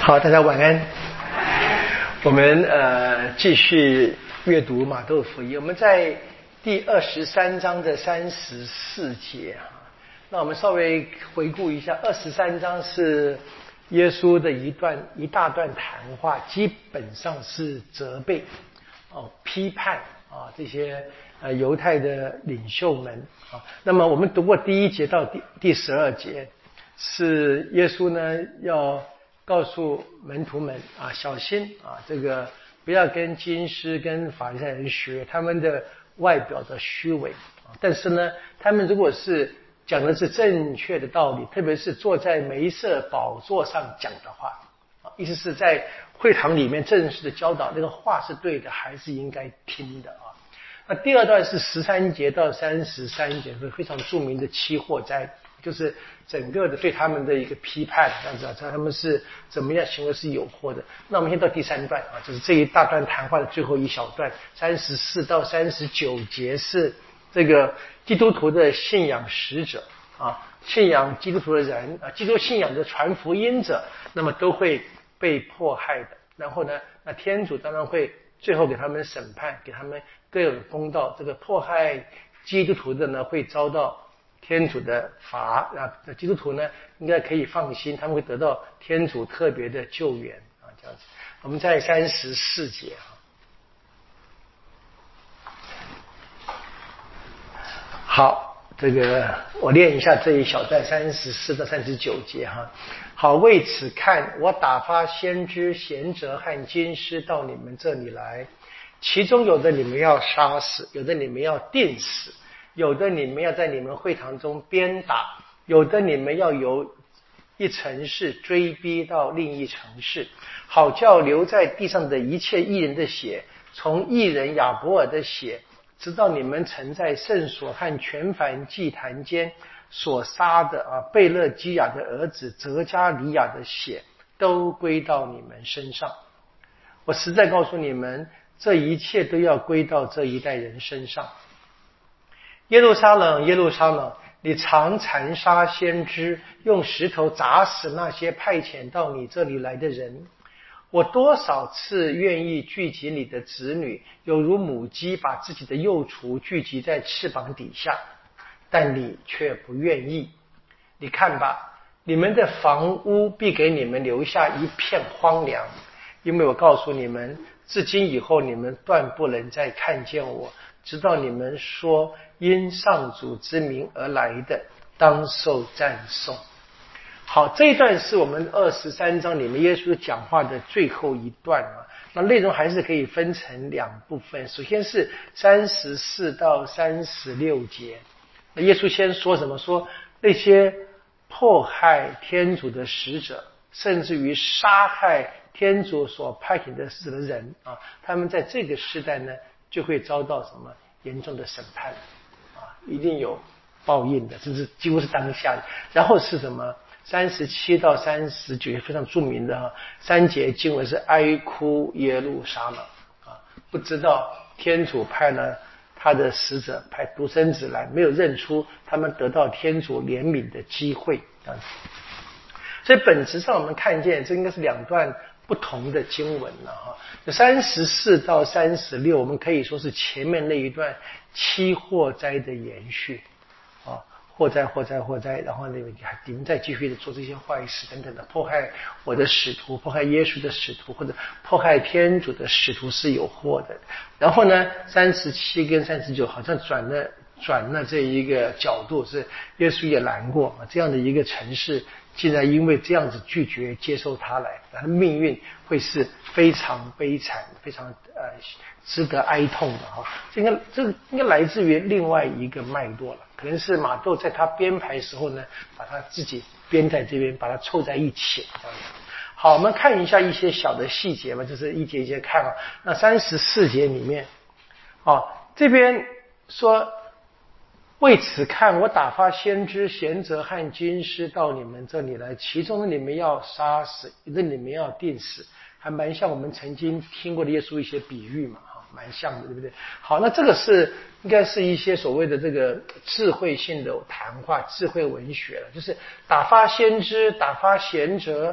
好，大家晚安。我们继续阅读马窦福音，我们在第23章的34节啊。那我们稍微回顾一下，23章是耶稣的一大段谈话，基本上是责备批判这些犹太的领袖们啊。那么我们读过第1节到第12节，是耶稣呢要告诉门徒们小心这个不要跟经师跟法利赛人学他们的外表的虚伪但是呢，他们如果是讲的是正确的道理，特别是坐在梅瑟宝座上讲的话意思是在会堂里面正式的教导，那个话是对的，还是应该听的那第二段是13节到33节，是非常著名的七祸灾，就是整个的对他们的一个批判，这样子他们是怎么样行为是有祸的。那我们先到第3段就是这一大段谈话的最后一小段，34到39节是这个基督徒的信仰使者信仰基督徒的人基督信仰的传福音者，那么都会被迫害的。然后呢，那天主当然会最后给他们审判，给他们各有公道。这个迫害基督徒的呢，会遭到天主的罚基督徒呢应该可以放心，他们会得到天主特别的救援这样子。我们在34节好，这个我念一下这一小段34到39节好，为此看，我打发先知贤哲和经师到你们这里来，其中有的你们要杀死，有的你们要钉死，有的你们要在你们会堂中鞭打，有的你们要由一城市追逼到另一城市，好叫留在地上的一切义人的血，从义人亚伯尔的血，直到你们曾在圣所和全燔祭坛间所杀的贝勒基亚的儿子泽加利亚的血，都归到你们身上。我实在告诉你们，这一切都要归到这一代人身上。耶路撒冷，耶路撒冷，你常残杀先知，用石头砸死那些派遣到你这里来的人。我多少次愿意聚集你的子女，有如母鸡把自己的幼雏聚集在翅膀底下，但你却不愿意。你看吧，你们的房屋必给你们留下一片荒凉，因为我告诉你们，自今以后你们断不能再看见我，直到你们说因上主之名而来的，当受赞颂。好，这一段是我们23章里面耶稣讲话的最后一段那内容还是可以分成2部分。首先是34到36节，那耶稣先说什么？说那些迫害天主的使者，甚至于杀害天主所派遣的使者的人他们在这个时代呢，就会遭到什么严重的审判一定有报应的，这是几乎是当下的。然后是什么？37到39非常著名的3节经文是哀哭耶路撒冷不知道天主派了他的使者，派独生子来，没有认出他们得到天主怜悯的机会这样子。所以本质上我们看见这应该是2段不同的经文34到36我们可以说是前面那一段七祸灾的延续祸灾，然后你们再继续的做这些坏事等等的，迫害我的使徒，迫害耶稣的使徒，或者迫害天主的使徒是有祸的。然后呢37跟39好像转了这一个角度，是耶稣也难过这样的一个城市竟然因为这样子拒绝接受他来，他的命运会是非常悲惨，非常值得哀痛的这个应该来自于另外一个脉络了，可能是马窦在他编排时候呢，把他自己编在这边，把它凑在一起这样子。好，我们看一下一些小的细节就是一节一节看那34节里面这边说，为此看，我打发先知贤哲和经师到你们这里来，其中的你们要杀死，有的你们要钉死，还蛮像我们曾经听过的耶稣一些比喻嘛蛮像的，对不对？好，那这个是应该是一些所谓的这个智慧性的谈话，智慧文学了，就是打发先知，打发贤哲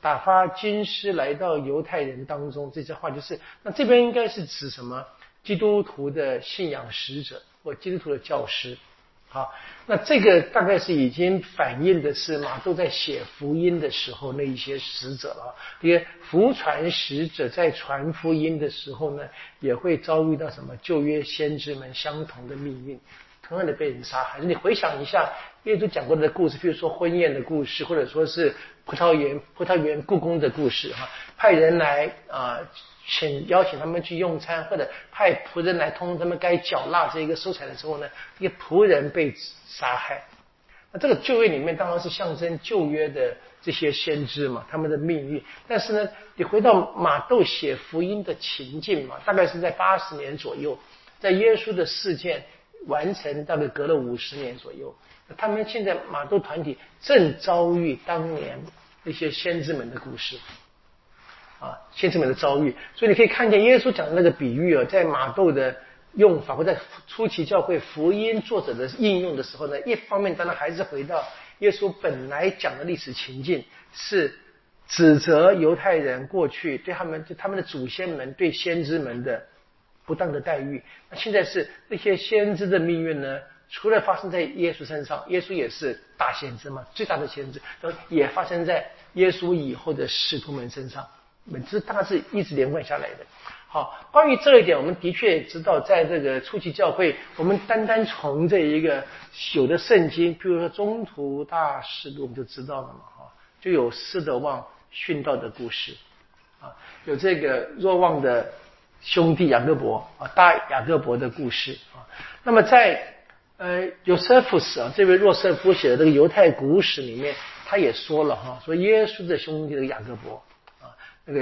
打发经师来到犹太人当中，这些话就是那这边应该是指什么？基督徒的信仰使者或基督徒的教师。好，那这个大概是已经反映的是马窦在写福音的时候那一些使者了。这些福传使者在传福音的时候呢，也会遭遇到什么旧约先知们相同的命运，同样的被人杀害。你回想一下耶稣讲过的故事，比如说婚宴的故事，或者说是葡萄园故宫的故事哈，派人来邀请他们去用餐，或者派仆人来通他们该缴纳这个收财的时候呢，这个仆人被杀害。那这个旧约里面当然是象征旧约的这些先知嘛，他们的命运。但是呢，你回到马窦写福音的情境嘛，大概是在80年左右，在耶稣的事件完成，大概隔了50年左右。他们现在马窦团体正遭遇当年那些先知们的故事。先知们的遭遇，所以你可以看见耶稣讲的那个比喻在马窦的用法或在初期教会福音作者的应用的时候呢，一方面当然还是回到耶稣本来讲的历史情境，是指责犹太人过去对他们的祖先们对先知们的不当的待遇。那现在是那些先知的命运呢，除了发生在耶稣身上，耶稣也是大先知嘛，最大的先知，也发生在耶稣以后的使徒们身上。这大概是一直连贯下来的。好，关于这一点，我们的确知道，在这个初期教会，我们单从这一个有的圣经，比如说中途大事录，我们就知道了嘛，就有施得望殉道的故事，有这个若望的兄弟雅各伯大雅各伯的故事那么在约瑟夫斯这位若瑟夫写的这个犹太古史里面，他也说了说耶稣的兄弟的雅各伯那个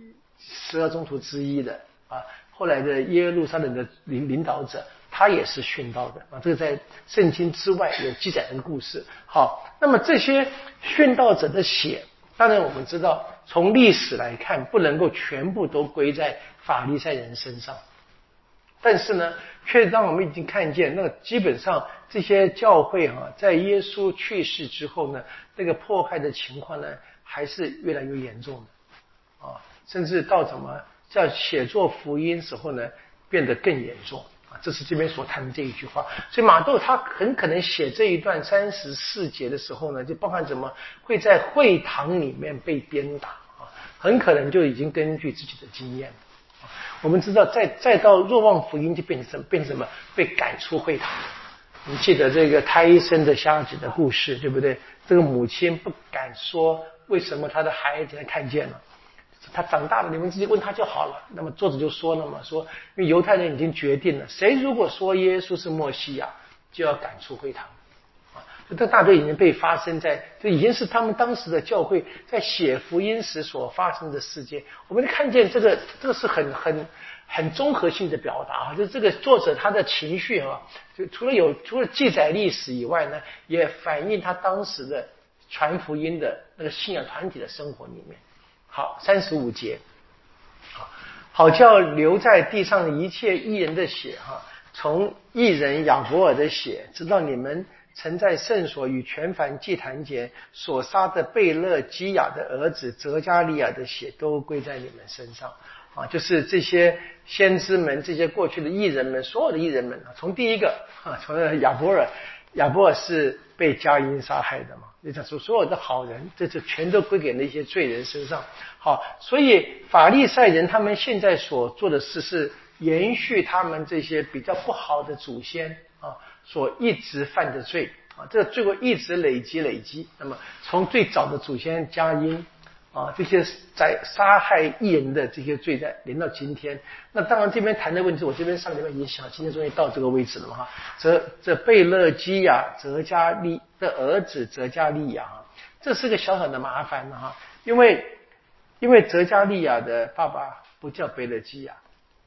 12宗徒之一的后来的耶路撒冷的领导者，他也是殉道的这个在圣经之外有记载的故事。好，那么这些殉道者的血，当然我们知道从历史来看不能够全部都归在法利赛人身上，但是呢却让我们已经看见那基本上这些教会在耶稣去世之后呢，这个迫害的情况呢还是越来越严重的甚至到怎么在写作福音时候呢变得更严重这是这边所谈的这一句话。所以马窦他很可能写这一段34节的时候呢，就包含怎么会在会堂里面被鞭打很可能就已经根据自己的经验我们知道再到若望福音就变成什么被赶出会堂。你记得这个胎生的瞎子的故事对不对？这个母亲不敢说为什么他的孩子看见了，他长大了你们自己问他就好了。那么作者就说了嘛，说因为犹太人已经决定了，谁如果说耶稣是默西亚就要赶出会堂这大队已经被发生在，就已经是他们当时的教会在写福音时所发生的事件。我们看见这个是很综合性的表达就这个作者他的情绪就除了记载历史以外呢，也反映他当时的传福音的那个信仰团体的生活里面。好，35节，好叫流在地上的一切义人的血从义人亚伯尔的血，直到你们曾在圣所与全燔祭坛节所杀的贝勒基亚的儿子泽加利亚的血，都归在你们身上就是这些先知们，这些过去的义人们，所有的义人们从第一个从亚伯尔是被加音杀害的嘛，就讲说所有的好人，这就全都归给那些罪人身上。好，所以法利赛人他们现在所做的事是延续他们这些比较不好的祖先所一直犯的罪这个罪会一直累积。那么从最早的祖先加音这些在杀害义人的这些罪在连到今天。那当然这边谈的问题，我这边上礼拜已经想，今天终于到这个位置了嘛这贝勒基亚泽加利的儿子泽加利亚这是个小小的麻烦因为泽加利亚的爸爸不叫贝勒基亚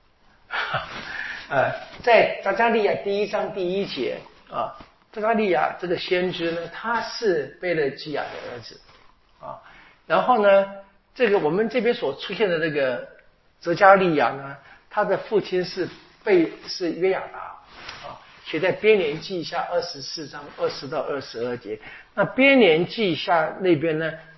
在泽加利亚第1章第1节泽加利亚这个先知呢，他是贝勒基亚的儿子然后呢这个我们这边所出现的这个泽加利亚呢，他的父亲是约亚达写在编年记下24章20到22节。那编年记下那边呢，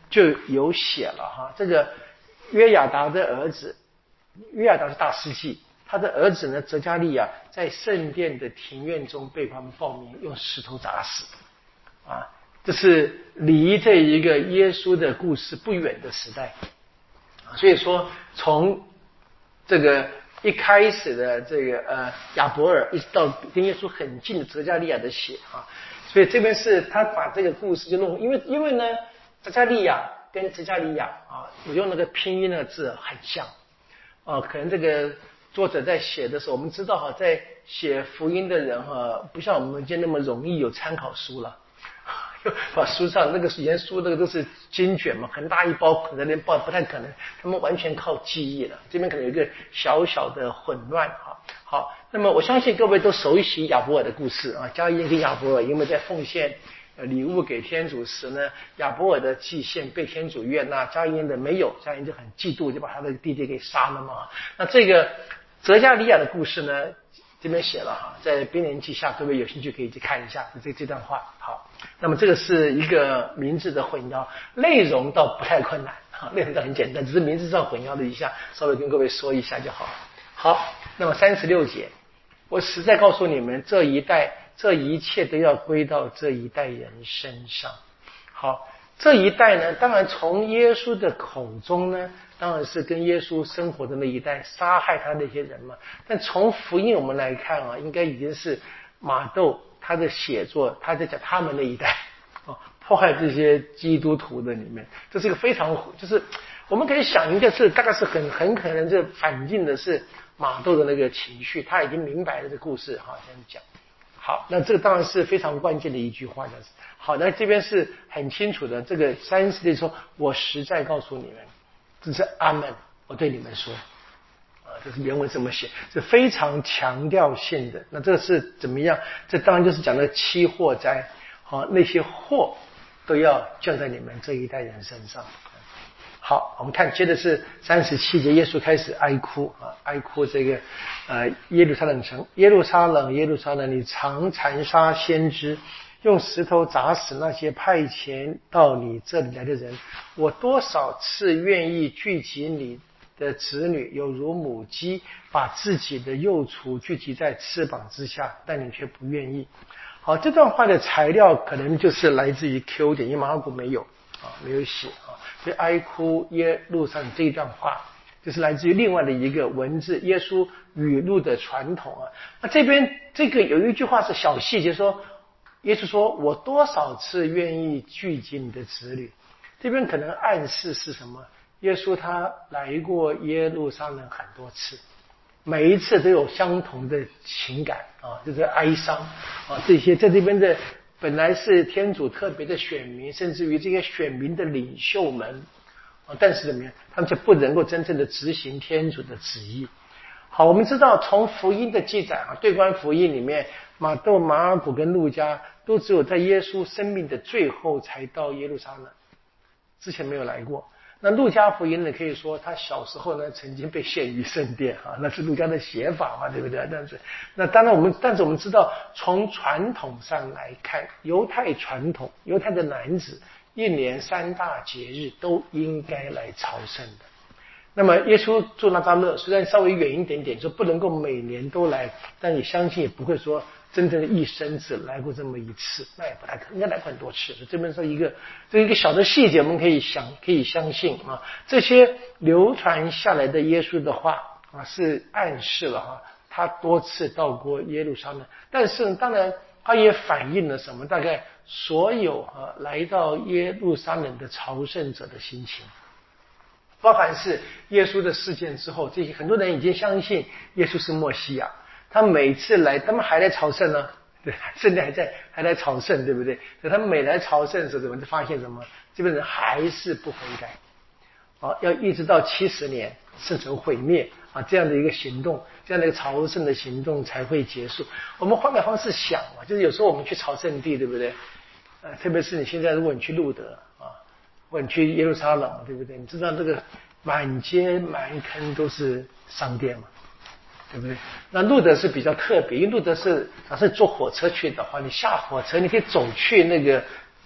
就有写了哈。这个约雅达的儿子，约雅达是大司祭，他的儿子呢泽加利亚在圣殿的庭院中被他们暴民用石头砸死啊。这是离这一个耶稣的故事不远的时代，所以说从这个一开始的这个亚伯尔，一直到跟耶稣很近的泽加利亚的血啊，所以这边是他把这个故事就弄，因为呢泽加利亚跟泽加利亚啊，我用那个拼音的字很像可能这个作者在写的时候，我们知道在写福音的人不像我们今天那么容易有参考书了。把书上那个原书那个都是经卷嘛，很大一包，可能连包不太可能，他们完全靠记忆了。这边可能有一个小小的混乱好，那么我相信各位都熟悉亚伯尔的故事啊，加音跟亚伯尔因为在奉献礼物给天主时呢，亚伯尔的祭献被天主悦纳，加音的没有，加音就很嫉妒，就把他的弟弟给杀了嘛。那这个泽加利亚的故事呢，这边写了在编年记下，各位有兴趣可以去看一下这段话。好，那么这个是一个名字的混淆，内容倒不太困难内容倒很简单，只是名字上混淆了一下，稍微跟各位说一下就好。好，那么36节，我实在告诉你们，这一切都要归到这一代人身上。好，这一代呢，当然从耶稣的口中呢，当然是跟耶稣生活的那一代杀害他那些人嘛。但从福音我们来看应该已经是马窦他的写作，他在讲他们那一代迫害这些基督徒的里面，这是一个非常就是我们可以想一个是大概是很可能这反映的是马窦的那个情绪，他已经明白了这故事这样讲。好，那这个当然是非常关键的一句话，就是好，那这边是很清楚的，这个30节说，我实在告诉你们，这是阿们，我对你们说这是原文这么写，是非常强调性的。那这是怎么样？这当然就是讲的七祸灾那些祸都要降在你们这一代人身上。好，我们看接着是37节，耶稣开始哀哭哀哭这个耶路撒冷城，耶路撒冷，耶路撒冷，你常残杀先知，用石头砸死那些派遣到你这里来的人。我多少次愿意聚集你的子女，有如母鸡把自己的幼雏聚集在翅膀之下，但你却不愿意。好，这段话的材料可能就是来自于 Q 点，因为马可没有没有写所以哀哭耶路撒冷这一段话就是来自于另外的一个文字，耶稣语录的传统那这边这个有一句话是小细节，说耶稣说我多少次愿意聚集你的子女，这边可能暗示是什么？耶稣他来过耶路撒冷很多次，每一次都有相同的情感就是哀伤这些在这边的本来是天主特别的选民，甚至于这些选民的领袖们但是怎么样，他们却不能够真正的执行天主的旨意。好，我们知道从福音的记载对观福音里面，马窦、马尔谷跟路加都只有在耶稣生命的最后才到耶路撒冷，之前没有来过。那路加福音呢，可以说他小时候呢曾经被献于圣殿那是路加的写法嘛，对不对？那当然但是我们知道，从传统上来看，犹太传统，犹太的男子1年3大节日都应该来朝圣的。那么耶稣住拿撒勒，虽然稍微远一点点，说不能够每年都来，但你相信也不会说真正的一生只来过这么一次，那也不太可能，应该来过很多次。这边说这一个小的细节，我们可以相信这些流传下来的耶稣的话是暗示了他多次到过耶路撒冷，但是当然他也反映了什么？大概所有来到耶路撒冷的朝圣者的心情。包含是耶稣的事件之后，这些很多人已经相信耶稣是默西亚，他每次来他们还来朝圣呢，对，圣殿还来朝圣，对不对？所以他们每来朝圣的时候，我们就发现什么？这边人还是不悔改要一直到70年圣城毁灭这样的一个行动，这样的一个朝圣的行动才会结束。我们换个方式想就是有时候我们去朝圣地，对不对？特别是你现在如果你去路德或者你去耶路撒冷，对不对？你知道这个满街满坑都是商店嘛，对不对？那路德是比较特别，因为路德是假设坐火车去的话，你下火车你可以走去那个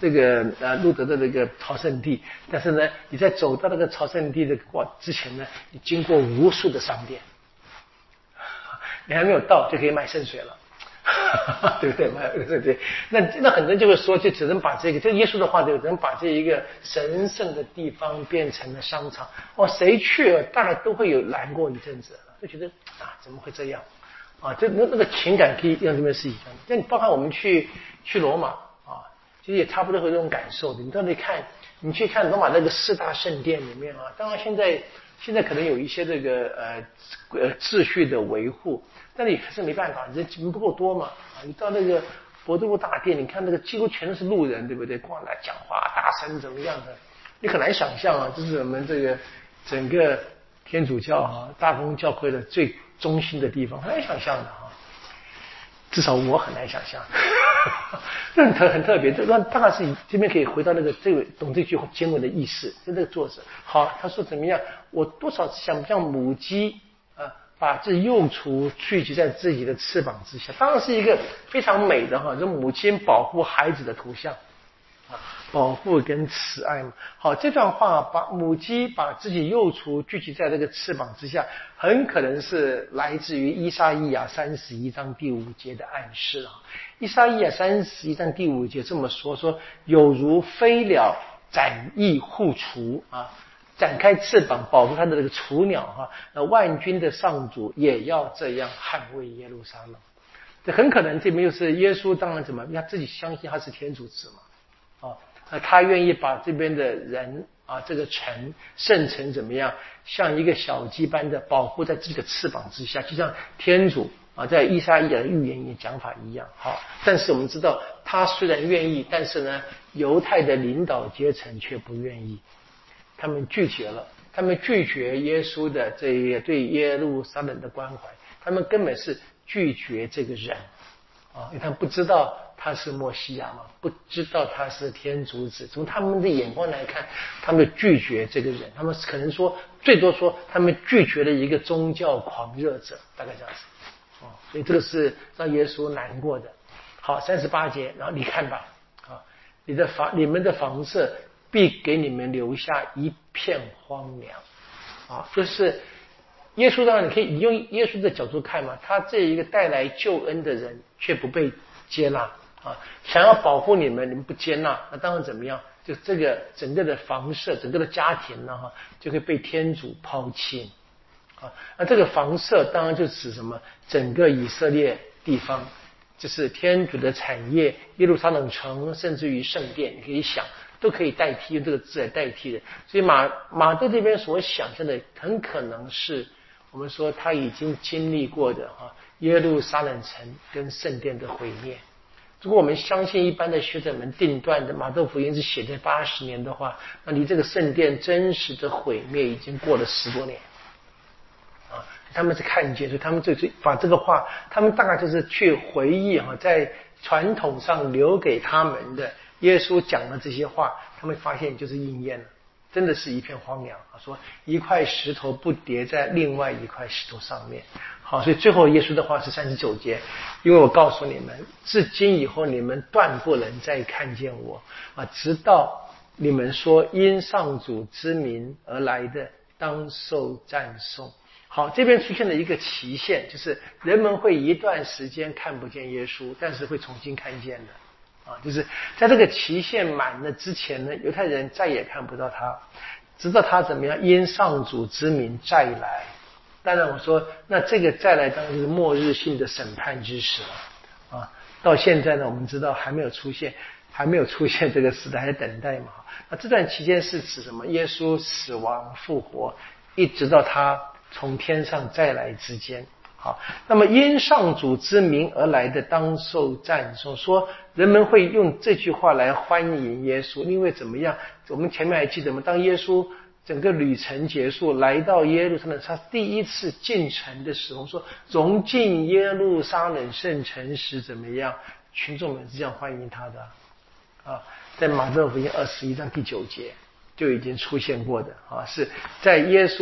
这个路德的那个朝圣地，但是呢，你在走到那个朝圣地的之前呢，你经过无数的商店，你还没有到就可以买圣水了。对不对？对，那很多人就会说，就只能把这耶稣的话，就只能把这一个神圣的地方变成了商场。谁去大概都会有难过一阵子，就觉得怎么会这样啊？那个情感可以让这边是一样的。但你包括我们去罗马啊，其实也差不多会有这种感受的。你到底你去看罗马那个4大圣殿里面啊，当然现在可能有一些这个秩序的维护。但你可是没办法，人不够多嘛你到那个博多禄大殿，你看那个几乎全都是路人，对不对？过来讲话大声怎么样的，你很难想象啊，这是我们这个整个天主教大公教会的最中心的地方，很难想象的至少我很难想象。很特别，这大概是这边可以回到这个懂这句经文的意思，就这个作者好，他说怎么样？我多少想像母鸡把这幼雏聚集在自己的翅膀之下，当然是一个非常美的这母亲保护孩子的图像保护跟慈爱嘛。好，这段话母鸡把自己幼雏聚集在这个翅膀之下，很可能是来自于以撒意亚31章第5节的暗示以撒意亚31章第5节这么说有如飞鸟展翼护雏展开翅膀保护他的这个雏鸟万军的上主也要这样捍卫耶路撒冷。这很可能这边又是耶稣，当然怎么他自己相信他是天主子嘛他愿意把这边的人这个圣城怎么样，像一个小鸡般的保护在自己的翅膀之下，就像天主在以赛亚的预言也讲法一样。好，但是我们知道他虽然愿意，但是呢，犹太的领导阶层却不愿意。他们拒绝了，他们拒绝耶稣的这一个对耶路撒冷的关怀，他们根本是拒绝这个人因为他们不知道他是默西亚嘛，不知道他是天主子，从他们的眼光来看，他们拒绝这个人，他们可能说最多说他们拒绝了一个宗教狂热者，大概这样子所以这个是让耶稣难过的。好，38节，然后你看吧你们的房舍必给你们留下一片荒凉就是耶稣，当然你可以用耶稣的角度看嘛，他这一个带来救恩的人却不被接纳想要保护你们不接纳，那当然怎么样？就这个整个的房舍，整个的家庭呢就会被天主抛弃那这个房舍当然就指什么？整个以色列地方，就是天主的产业，耶路撒冷城，甚至于圣殿，你可以想。都可以代替，用这个字来代替的。所以马窦这边所想象的很可能是我们说他已经经历过的耶路撒冷城跟圣殿的毁灭。如果我们相信一般的学者们定断的马窦福音是写在80年的话，那离这个圣殿真实的毁灭已经过了10多年他们是看见，所以他们就把这个话，他们大概就是去回忆在传统上留给他们的耶稣讲的这些话，他们发现就是应验了，真的是一片荒凉说一块石头不叠在另外一块石头上面。好，所以最后耶稣的话是39节，因为我告诉你们，至今以后你们断不能再看见我直到你们说因上主之名而来的当受赞颂。好，这边出现了一个期限，就是人们会一段时间看不见耶稣，但是会重新看见的就是在这个期限满了之前呢，犹太人再也看不到他，直到他怎么样因上主之名再来。当然我说那这个再来当然就是末日性的审判之时了到现在呢，我们知道还没有出现这个时代，还在等待嘛。那这段期间是指什么？耶稣死亡复活，一直到他从天上再来之间。好，那么因上主之名而来的当受赞颂，说人们会用这句话来欢迎耶稣，因为怎么样？我们前面还记得吗？当耶稣整个旅程结束，来到耶路撒冷，他第一次进城的时候，说融进耶路撒冷圣城时怎么样？群众们是这样欢迎他的在马太福音21章第9节就已经出现过的是在耶稣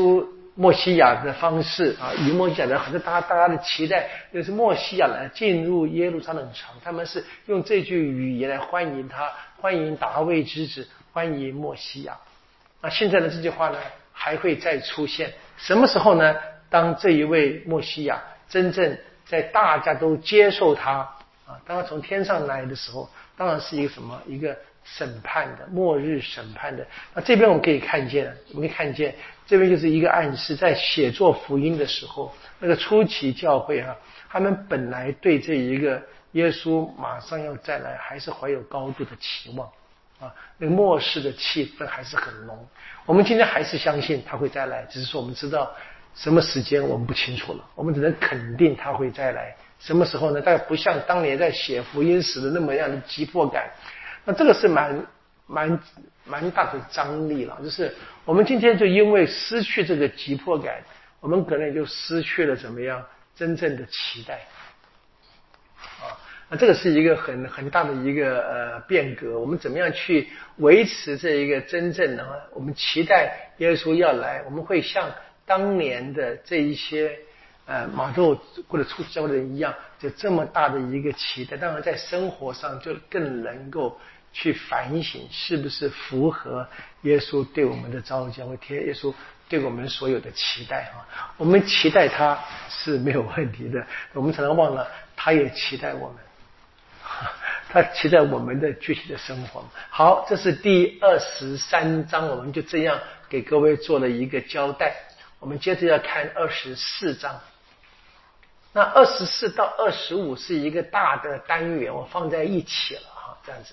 默西亚的方式啊，以默西亚的好像大家的期待就是默西亚来进入耶路撒冷城，他们是用这句语言来欢迎他，欢迎大卫之子，欢迎默西亚。那现在的这句话呢还会再出现，什么时候呢？当这一位默西亚真正在大家都接受他啊，当他从天上来的时候，当然是一个什么？一个审判的末日审判的。那这边我们可以看见，这边就是一个暗示，在写作福音的时候，那个初期教会啊，他们本来对这一个耶稣马上要再来，还是怀有高度的期望啊，那个末世的气氛还是很浓。我们今天还是相信他会再来，只是说我们知道什么时间我们不清楚了，我们只能肯定他会再来。什么时候呢？大概不像当年在写福音时的那么样的急迫感。那这个是蛮大的张力了，就是我们今天就因为失去这个急迫感，我们可能也就失去了怎么样真正的期待啊。那这个是一个很大的一个变革。我们怎么样去维持这一个真正的我们期待耶稣要来，我们会像当年的这一些马窦或者初期教会的人一样，就这么大的一个期待。当然在生活上就更能够去反省是不是符合耶稣对我们的召叫，或耶稣对我们所有的期待啊。我们期待他是没有问题的，我们常常忘了他也期待我们，他期待我们的具体的生活。好，这是第23章，我们就这样给各位做了一个交代。我们接着要看24章。那24到25是一个大的单元，我放在一起了哈，这样子。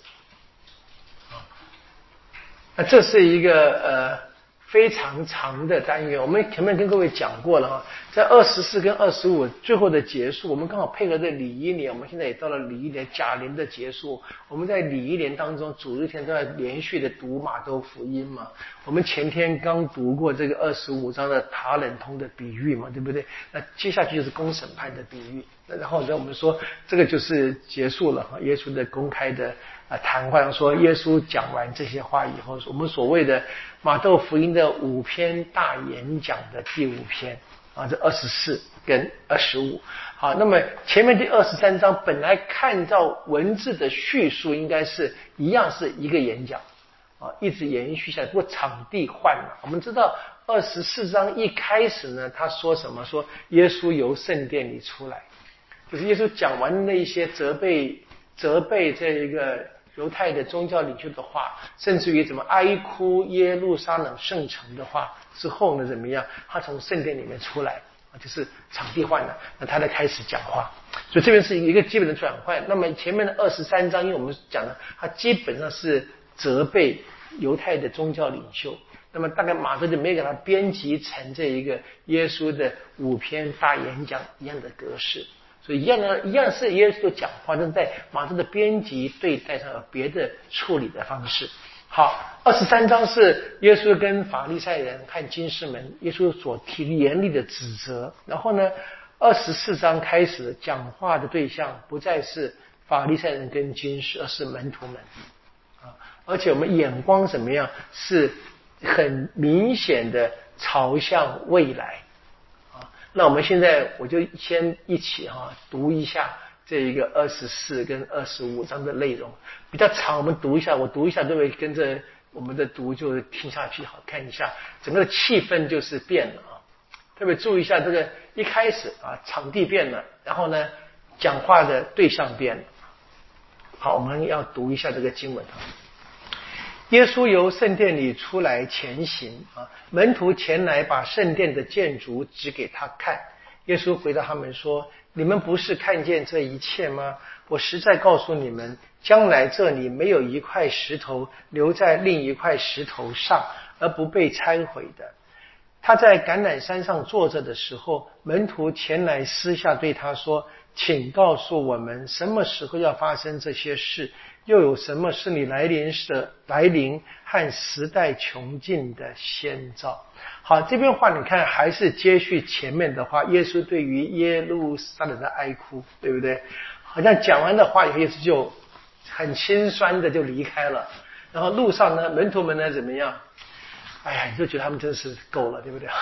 那这是一个非常长的单元，我们前面跟各位讲过了哈，在24跟25最后的结束，我们刚好配合着礼仪年，我们现在也到了礼仪年甲年的结束。我们在礼仪年当中，主日天都要连续的读马窦福音嘛。我们前天刚读过这个25章的塔冷通的比喻嘛，对不对？那接下去就是公审判的比喻。那然后呢，我们说这个就是结束了哈，耶稣的公开的谈话，说耶稣讲完这些话以后，我们所谓的马窦福音的5篇大演讲的第5篇啊，这24跟25。好，那么前面第23章本来看到文字的叙述应该是一样是一个演讲啊，一直延续下来，不过场地换了。我们知道24章一开始呢，他说什么？说耶稣由圣殿里出来，就是耶稣讲完那些责备这一个犹太的宗教领袖的话，甚至于怎么哀哭耶路撒冷圣城的话之后呢，怎么样？他从圣殿里面出来，就是场地换了，那他才开始讲话。所以这边是一个基本的转换。那么前面的23章，因为我们讲了，他基本上是责备犹太的宗教领袖。那么大概马窦就没给他编辑成这一个耶稣的5篇大演讲一样的格式。所以一样是耶稣讲话，但是在马窦的编辑对待上有别的处理的方式。好，23章是耶稣跟法利赛人和经师们，耶稣所提严厉的指责。然后呢，24章开始讲话的对象不再是法利赛人跟经师，而是门徒们啊。而且我们眼光怎么样？是很明显的朝向未来。那我们现在我就先一起读一下这一个24跟25章的内容，比较长，我们读一下，我读一下，各位跟着我们的读就听下去，好看一下，整个的气氛就是变了啊。特别注意一下这个一开始场地变了，然后呢讲话的对象变了。好，我们要读一下这个经文啊。耶稣由圣殿里出来前行门徒前来把圣殿的建筑指给他看。耶稣回答他们说：你们不是看见这一切吗？我实在告诉你们，将来这里没有一块石头留在另一块石头上而不被拆毁的。他在橄榄山上坐着的时候，门徒前来私下对他说：请告诉我们什么时候要发生这些事，又有什么是你来临和时代穷尽的先兆。好，这边话你看还是接续前面的话，耶稣对于耶路撒冷的哀哭，对不对？好像讲完的话以后，耶稣就很心酸的就离开了。然后路上呢，门徒们呢怎么样？哎呀，你就觉得他们真是够了，对不对？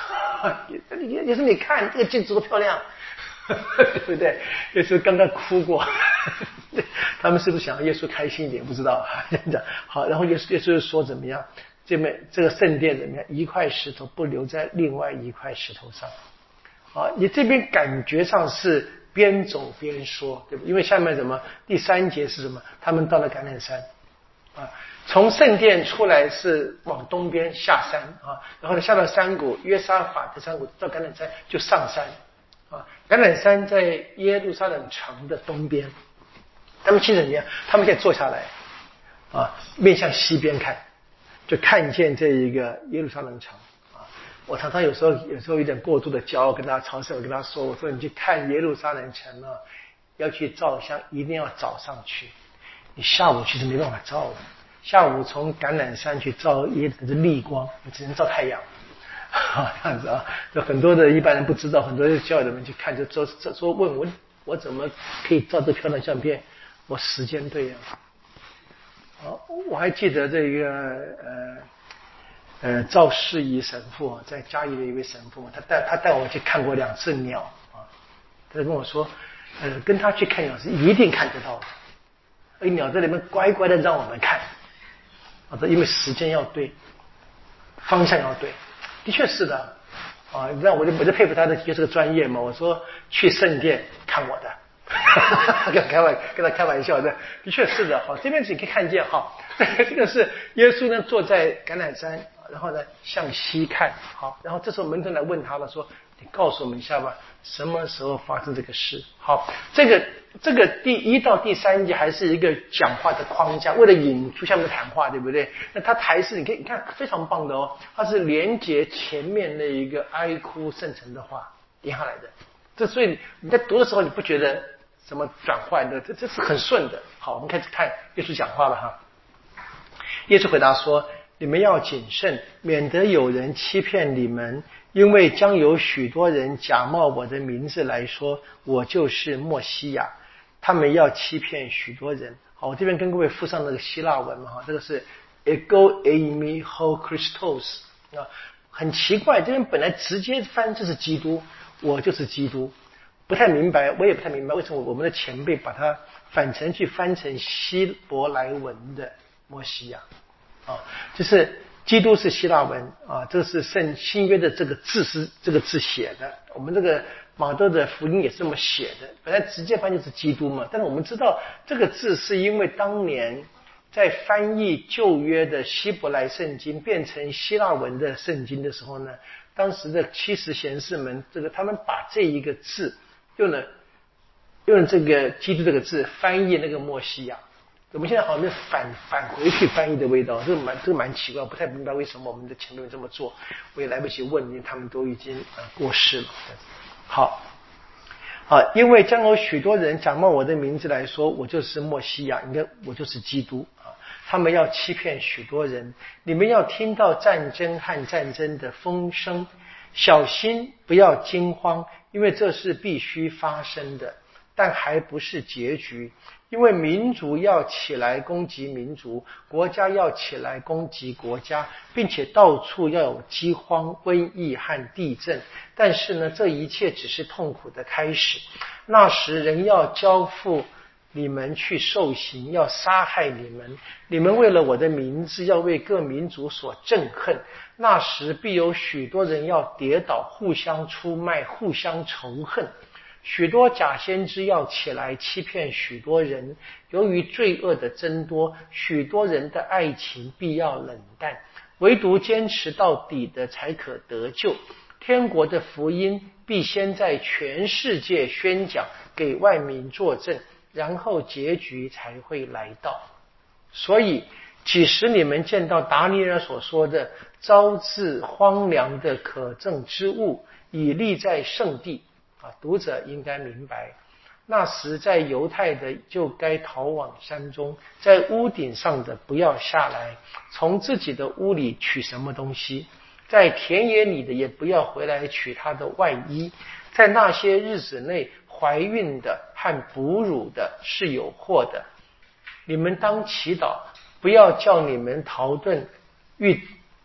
也是你看这个镜子多漂亮，对不对？耶稣刚刚哭过，他们是不是想要耶稣开心一点？不知道。好，然后耶稣说怎么样？这个圣殿怎么样？一块石头不留在另外一块石头上。啊，你这边感觉上是边走边说，对不？因为下面什么？第3节是什么？他们到了橄榄山，啊，从圣殿出来是往东边下山啊，然后呢下到山谷约沙法的山谷，到橄榄山就上山啊。橄榄山在耶路撒冷城的东边，他们去怎么样？他们可以坐下来啊，面向西边看，就看见这一个耶路撒冷城啊。我常常有时候有点过度的骄傲，跟他朝圣，我跟他说，我说你去看耶路撒冷城啊，要去照相，一定要早上去，你下午去是没办法照的。下午从橄榄山去照耶的逆光，你只能照太阳。这样子啊，有很多的一般人不知道，很多的教友们去看，就说问我怎么可以照这漂亮相片？我时间对呀。我还记得这个赵世仪神父在嘉义的一位神父，他带我去看过2次鸟啊，他就跟我说，跟他去看鸟是一定看得到的，鸟在里面乖乖的让我们看，因为时间要对，方向要对，的确是的啊，那我就佩服他的就是个专业嘛。我说去圣殿看我的。跟他开玩笑的，的确是的。好，这边你可以看见哈，这个是耶稣呢坐在橄榄山，然后呢向西看。好，然后这时候门徒来问他了，说：“你告诉我们一下吧，什么时候发生这个事？”好，这个第1到第3节还是一个讲话的框架，为了引出下面的谈话，对不对？那他还是你看非常棒的哦，它是连接前面那一个哀哭圣城的话连下来的。这所以你在读的时候，你不觉得什么转换的？这是很顺的。好，我们开始看耶稣讲话了哈。耶稣回答说：“你们要谨慎，免得有人欺骗你们，因为将有许多人假冒我的名字来说，我就是默西亚。他们要欺骗许多人。”好，我这边跟各位附上那个希腊文哈，这个是 ego eimi ho Christos 啊，很奇怪，这边本来直接翻这是基督。我就是基督，不太明白，我也不太明白为什么我们的前辈把它反成去翻成希伯来文的默西亚啊，就是基督是希腊文啊，这是新约的这个字是这个字写的，我们这个马窦的福音也是这么写的，本来直接翻就是基督嘛，但是我们知道这个字是因为当年在翻译旧约的希伯来圣经变成希腊文的圣经的时候呢，当时的70贤士们，他们把这一个字用了这个基督这个字翻译那个默西亚。我们现在好像是返回去翻译的味道，这个蛮奇怪，不太明白为什么我们的前辈们这么做，我也来不及问，因为他们都已经过世了。好。因为将有许多人假冒我的名字来说，我就是默西亚，应该我就是基督啊！他们要欺骗许多人，你们要听到战争和战争的风声，小心不要惊慌，因为这是必须发生的，但还不是结局。因为民族要起来攻击民族，国家要起来攻击国家，并且到处要有饥荒、瘟疫和地震。但是呢，这一切只是痛苦的开始。那时人要交付你们去受刑，要杀害你们。你们为了我的名字，要为各民族所憎恨。那时必有许多人要跌倒，互相出卖，互相仇恨。许多假先知要起来欺骗许多人，由于罪恶的增多，许多人的爱情必要冷淡，唯独坚持到底的才可得救。天国的福音必先在全世界宣讲，给万民作证，然后结局才会来到。所以几时你们见到达尼尔所说的招致荒凉的可憎之物，已立在圣地，读者应该明白，那时在犹太的就该逃往山中，在屋顶上的不要下来，从自己的屋里取什么东西，在田野里的也不要回来取他的外衣。在那些日子内，怀孕的和哺乳的是有祸的。你们当祈祷，不要叫你们逃遁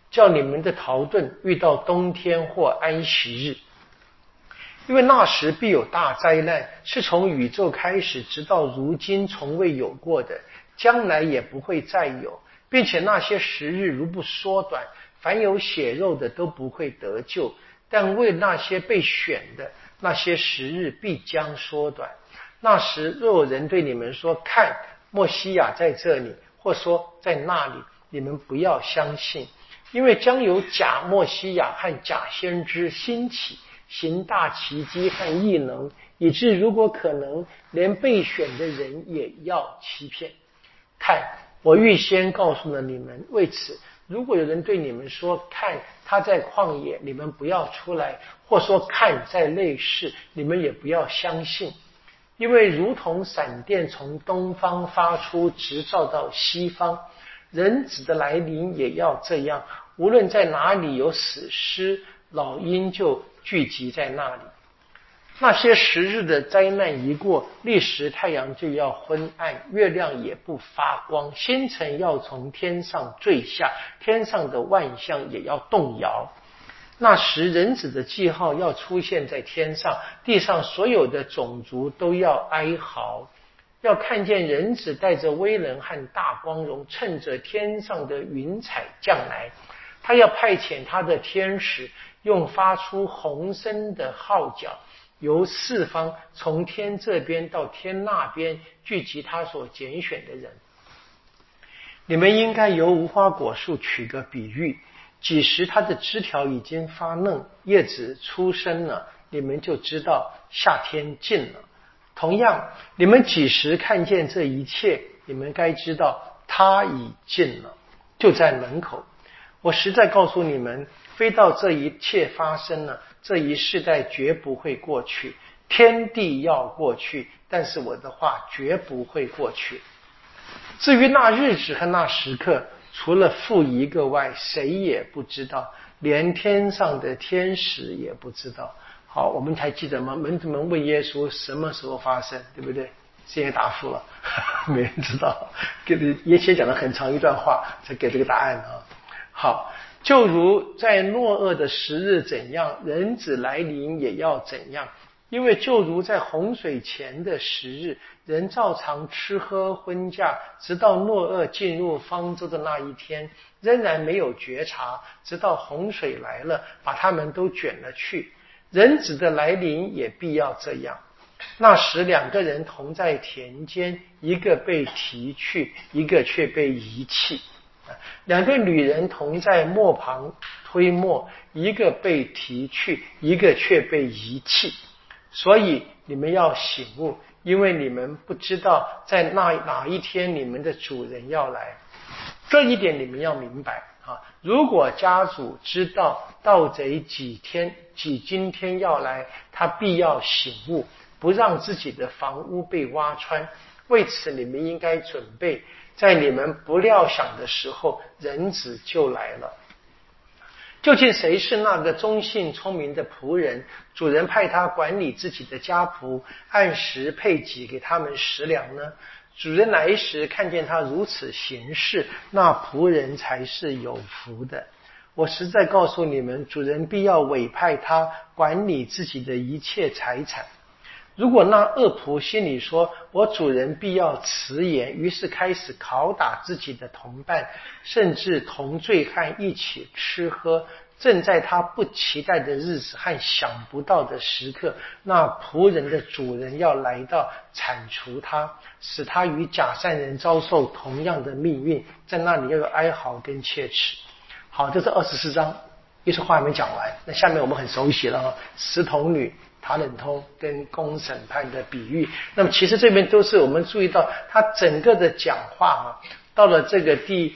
叫你们的逃遁遇到冬天或安息日。因为那时必有大灾难，是从宇宙开始直到如今从未有过的，将来也不会再有，并且那些时日如不缩短，凡有血肉的都不会得救，但为那些被选的，那些时日必将缩短。那时若有人对你们说，看，默西亚在这里，或说在那里，你们不要相信，因为将有假默西亚和假先知兴起，行大奇迹和异能，以致如果可能，连被选的人也要欺骗。看，我预先告诉了你们，为此如果有人对你们说，看，他在旷野，你们不要出来，或说看，在类似，你们也不要相信。因为如同闪电从东方发出，直照到西方，人子的来临也要这样，无论在哪里有死尸，老鹰就聚集在那里。那些时日的灾难一过，立时太阳就要昏暗，月亮也不发光，星辰要从天上坠下，天上的万象也要动摇。那时人子的记号要出现在天上，地上所有的种族都要哀嚎，要看见人子带着威能和大光荣，乘着天上的云彩降来。他要派遣他的天使，用发出洪声的号角，由四方从天这边到天那边聚集他所拣选的人。你们应该由无花果树取个比喻，几时它的枝条已经发嫩，叶子出生了，你们就知道夏天近了。同样，你们几时看见这一切，你们该知道它已近了，就在门口。我实在告诉你们，非到这一切发生了，这一世代绝不会过去。天地要过去，但是我的话绝不会过去。至于那日子和那时刻，除了父一个外，谁也不知道，连天上的天使也不知道。好，我们还记得吗？门徒们问耶稣什么时候发生，对不对？谁也答复了，没人知道。耶稣讲了很长一段话才给这个答案啊。好，就如在诺厄的时日怎样，人子来临也要怎样。因为就如在洪水前的时日，人照常吃喝婚嫁，直到诺厄进入方舟的那一天，仍然没有觉察，直到洪水来了，把他们都卷了去。人子的来临也必要这样。那时两个人同在田间，一个被提去，一个却被遗弃。两个女人同在磨旁推磨，一个被提去，一个却被遗弃。所以你们要醒悟，因为你们不知道在哪一天你们的主人要来。这一点你们要明白啊！如果家主知道盗贼几今天要来，他必要醒悟，不让自己的房屋被挖穿。为此你们应该准备，在你们不料想的时候，人子就来了。究竟谁是那个忠信聪明的仆人？主人派他管理自己的家仆，按时配给给他们食粮呢？主人来时看见他如此行事，那仆人才是有福的。我实在告诉你们，主人必要委派他管理自己的一切财产。如果那恶仆心里说，我主人必要辞言，于是开始拷打自己的同伴，甚至同罪犯一起吃喝，正在他不期待的日子和想不到的时刻，那仆人的主人要来到，铲除他，使他与假善人遭受同样的命运，在那里要有哀嚎跟切齿。好，这是24章，耶稣话还没讲完，那下面我们很熟悉了十童女、塔冷通跟公审判的比喻。那么其实这边都是我们注意到他整个的讲话到了这个第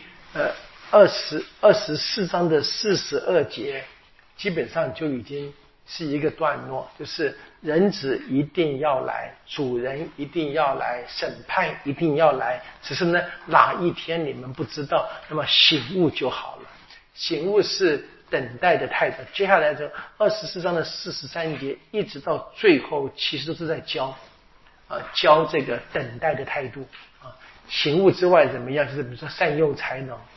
24章的42节，基本上就已经是一个段落，就是人子一定要来，主人一定要来，审判一定要来，只是呢哪一天你们不知道，那么醒悟就好了。醒悟是等待的态度。接下来这24章的43节一直到最后，其实都是在教这个等待的态度醒悟之外怎么样？就是比如说善用才能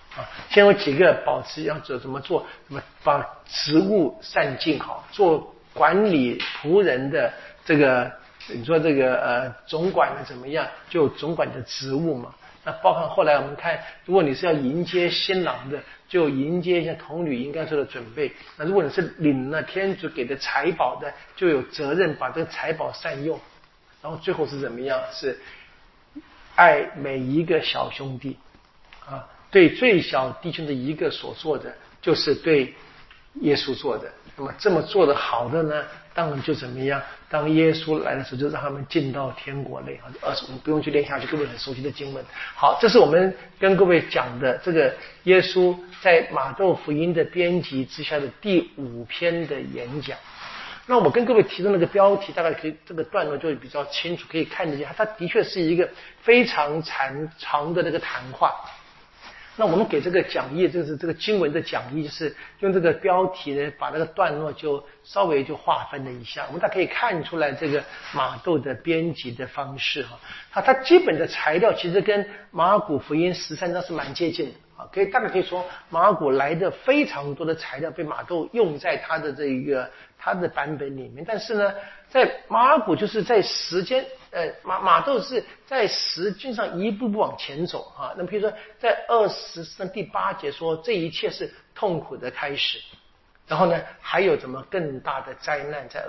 先有几个保持要怎么做，怎么把职务善尽好，做管理仆人的这个，你说这个总管的怎么样，就有总管的职务嘛。那包含后来我们看，如果你是要迎接新郎的，就迎接一下童女应该做的准备。那如果你是领了天主给的财宝的，就有责任把这个财宝善用。然后最后是怎么样？是爱每一个小兄弟啊，对最小弟兄的一个所做的，就是对耶稣做的。那么这么做的好的呢，当然就怎么样？当耶稣来的时候，就让他们进到天国内。我们不用去念下去，各位很熟悉的经文。好，这是我们跟各位讲的这个耶稣在马窦福音的编辑之下的第5篇的演讲。那我跟各位提的那个标题，大概可以这个段落就比较清楚，可以看得见，它的确是一个非常长的那个谈话。那我们给这个讲义，就是这个经文的讲义，就是用这个标题呢，把那个段落就稍微就划分了一下。我们大家可以看出来，这个马窦的编辑的方式它基本的材料其实跟马尔谷福音13章是蛮接近的大概可以说马尔谷来的非常多的材料被马窦用在他的他的版本里面，但是呢，在马尔谷就是在时间马窦是在时间上一步步往前走那么比如说在24章第8节说这一切是痛苦的开始，然后呢还有怎么更大的灾难在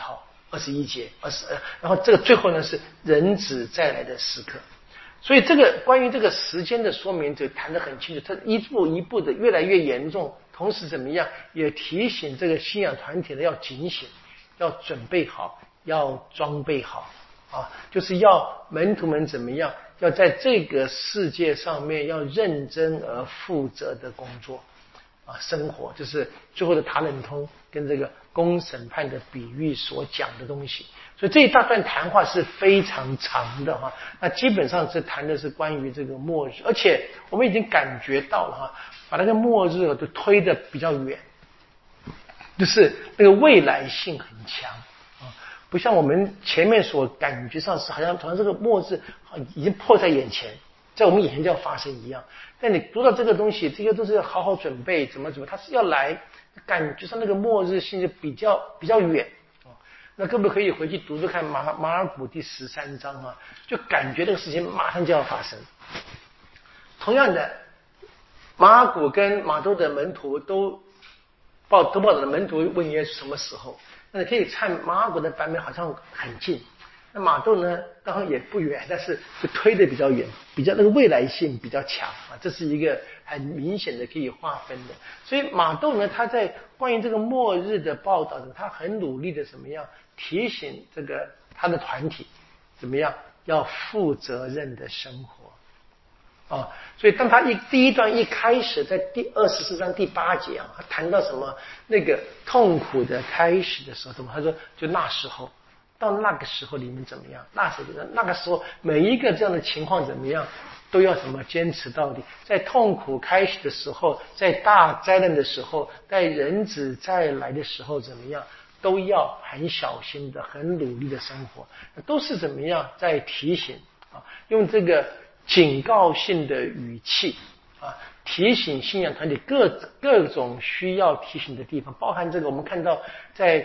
21节然后这个最后呢是人子再来的时刻。所以这个关于这个时间的说明就谈得很清楚，它一步一步的越来越严重，同时怎么样也提醒这个信仰团体的要警醒，要准备好，要装备好就是要门徒们怎么样，要在这个世界上面要认真而负责的工作生活，就是最后的塔冷通跟这个公审判的比喻所讲的东西。所以这一大段谈话是非常长的那基本上是谈的是关于这个末日，而且我们已经感觉到了把那个末日都推得比较远，就是那个未来性很强不像我们前面所感觉上是好像这个末日已经迫在眼前，在我们眼前就要发生一样。但你读到这个东西，这些都是要好好准备，怎么它是要来，感觉上那个末日性就比较远那各位可以回去读读看马尔谷第13章就感觉这个事情马上就要发生。同样的，马尔谷跟马窦的门徒都报道的门徒问耶稣什么时候，那你可以看马尔谷的版本好像很近，那马窦呢当然也不远，但是就推得比较远，比较那个未来性比较强这是一个很明显的可以划分的。所以马窦呢他在关于这个末日的报道他很努力的怎么样提醒这个他的团体怎么样要负责任的生活所以当他第一段一开始在第24章第8节他谈到什么那个痛苦的开始的时候，他说就那时候，到那个时候你们怎么样？那个时候每一个这样的情况怎么样都要怎么坚持到底，在痛苦开始的时候，在大灾难的时候，在人子再来的时候怎么样都要很小心的很努力的生活，都是怎么样在提醒用这个警告性的语气提醒信仰团体各种需要提醒的地方，包含这个我们看到在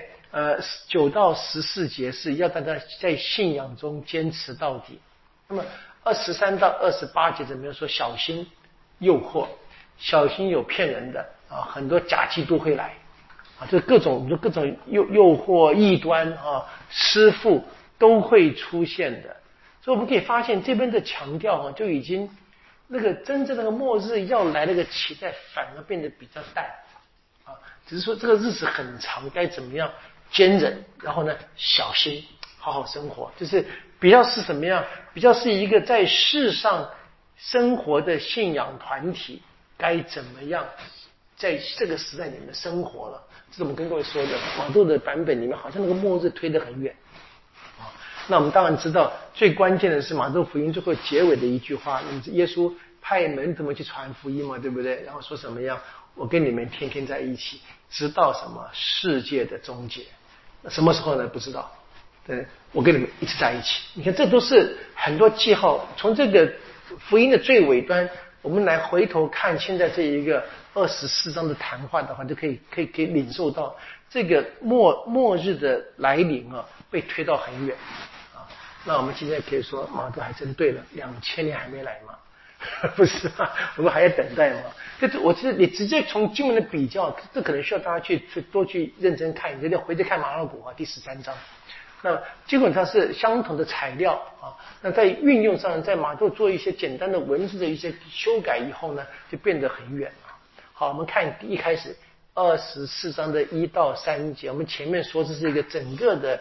9到14节是要大家在信仰中坚持到底。那么23到28节怎么样说？小心诱惑，小心有骗人的很多假基督会来这各种诱惑异端师傅都会出现的。所以我们可以发现这边的强调就已经那个真正那个末日要来那个期待反而变得比较淡只是说这个日子很长，该怎么样坚忍，然后呢小心好好生活，就是比较是什么样，比较是一个在世上生活的信仰团体该怎么样在这个时代里面生活了。这是我们跟各位说的马窦的版本里面好像那个末日推得很远那我们当然知道最关键的是马窦福音最后结尾的一句话，耶稣派门徒们去传福音嘛，对不对？然后说什么样，我跟你们天天在一起，直到什么世界的终结。什么时候呢？不知道。对，我跟你们一直在一起。你看这都是很多记号，从这个福音的最尾端我们来回头看现在这一个24章的谈话的话，就可以领受到这个末日的来临啊，被推到很远啊。那我们今天可以说，马可还真对了，2000年还没来吗？不是吗？我们还要等待吗？我觉得你直接从经文的比较，这可能需要大家去多去认真看，你得回去看马可谷啊第13章。那基本上是相同的材料啊，那在运用上，在马可做一些简单的文字的一些修改以后呢，就变得很远了。好，我们看一开始24章的1到3节，我们前面说这是一个整个的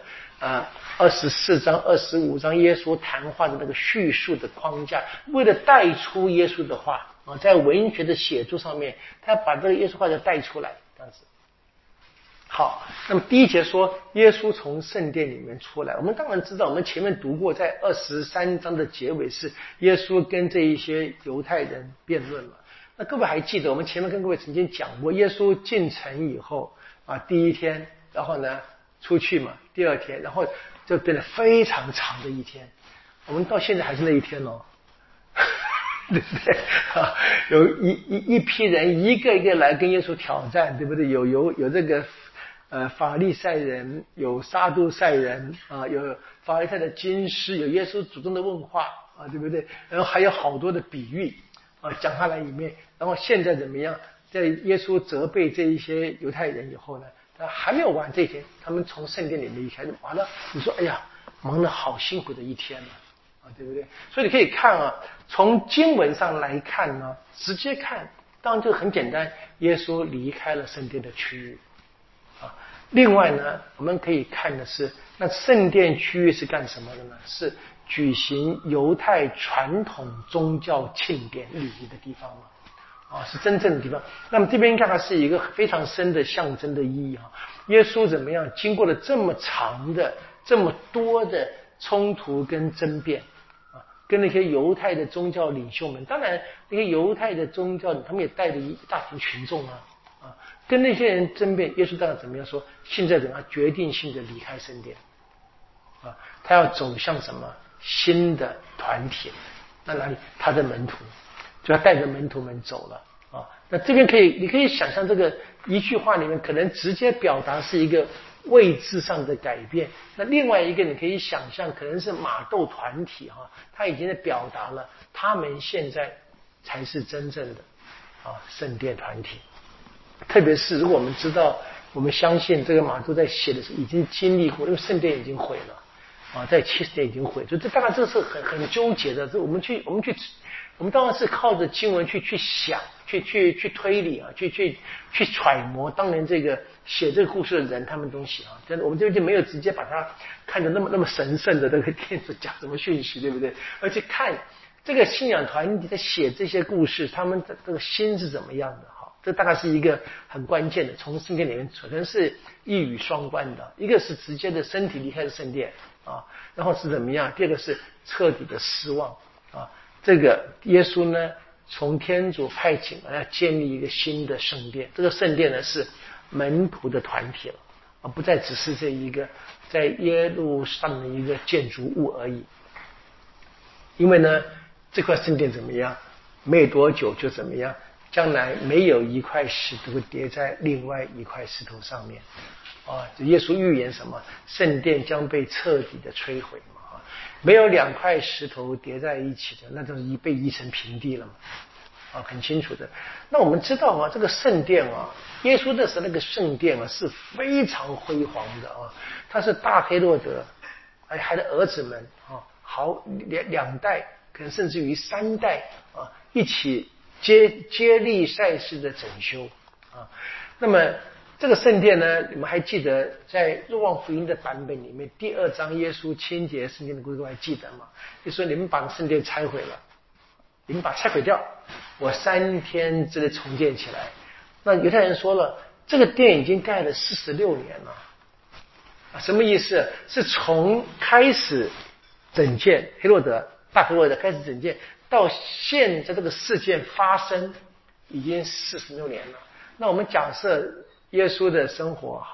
24章、25章耶稣谈话的那个叙述的框架，为了带出耶稣的话啊，在文学的写作上面，他要把这个耶稣话就带出来，这样子。好，那么第一节说耶稣从圣殿里面出来，我们当然知道，我们前面读过，在23章的结尾是耶稣跟这一些犹太人辩论了。那各位还记得，我们前面跟各位曾经讲过，耶稣进城以后啊，第一天，然后呢出去嘛，第二天，然后就变得非常长的一天。我们到现在还是那一天哦，对不对？啊，有一批人一个一个来跟耶稣挑战，对不对？有这个法利赛人，有撒杜塞人啊，有法利赛的经师，有耶稣主动的问话啊，对不对？然后还有好多的比喻啊，讲下来里面。然后现在怎么样？在耶稣责备这一些犹太人以后呢，他还没有完这一天，他们从圣殿里面离开，完了，你说哎呀，忙了好辛苦的一天了啊，对不对？所以你可以看啊，从经文上来看呢，直接看，当然就很简单，耶稣离开了圣殿的区域啊。另外呢，我们可以看的是，那圣殿区域是干什么的呢？是举行犹太传统宗教庆典礼仪的地方嘛。啊，是真正的地方。那么这边看它是一个非常深的象征的意义啊。耶稣怎么样？经过了这么长的、这么多的冲突跟争辩啊，跟那些犹太的宗教领袖们，当然那些犹太的宗教，他们也带着一大群群众啊，跟那些人争辩。耶稣当然怎么样说？现在怎么样决定性的离开圣殿啊？他要走向什么新的团体？那哪里？他的门徒。就要带着门徒们走了啊！那这边你可以想象，这个一句话里面可能直接表达是一个位置上的改变。那另外一个你可以想象，可能是马斗团体哈，他已经在表达了他们现在才是真正的圣殿团体。特别是如果我们知道，我们相信这个马斗在写的时候已经经历过，因为圣殿已经毁了啊，在70年已经毁，所以这当然这是很纠结的。这我们当然是靠着经文去想，去推理啊，去揣摩当年这个写这个故事的人他们东西啊。真的，我们这边就没有直接把它看得那么神圣的这个电子讲什么讯息，对不对？而且看这个信仰团体在写这些故事，他们的这个心是怎么样的？好，这大概是一个很关键的，从圣殿里面可能是一语双关的，一个是直接的身体离开了圣殿啊，然后是怎么样？第二个是彻底的失望啊。这个耶稣呢，从天主派遣要建立一个新的圣殿，这个圣殿呢是门徒的团体了，而不再只是这一个在耶路撒冷的一个建筑物而已。因为呢，这块圣殿怎么样？没多久就怎么样？将来没有一块石头叠在另外一块石头上面啊！耶稣预言什么？圣殿将被彻底的摧毁。没有两块石头叠在一起的，那就是被移成平地了嘛？啊，很清楚的。那我们知道啊，这个圣殿啊，耶稣的时候那个圣殿啊是非常辉煌的啊，他是大黑落德，还的儿子们啊，好两代，可能甚至于3代啊，一起接力赛事的整修啊。那么这个圣殿呢，你们还记得在若望福音的版本里面第2章耶稣清洁圣殿的故事还记得吗？就说你们把圣殿拆毁了，你们把它拆毁掉，我3天之内重建起来。那犹太人说了，这个殿已经盖了46年了什么意思？是从开始整建大黑落德开始整建到现在这个事件发生已经46年了。那我们假设耶稣的生活好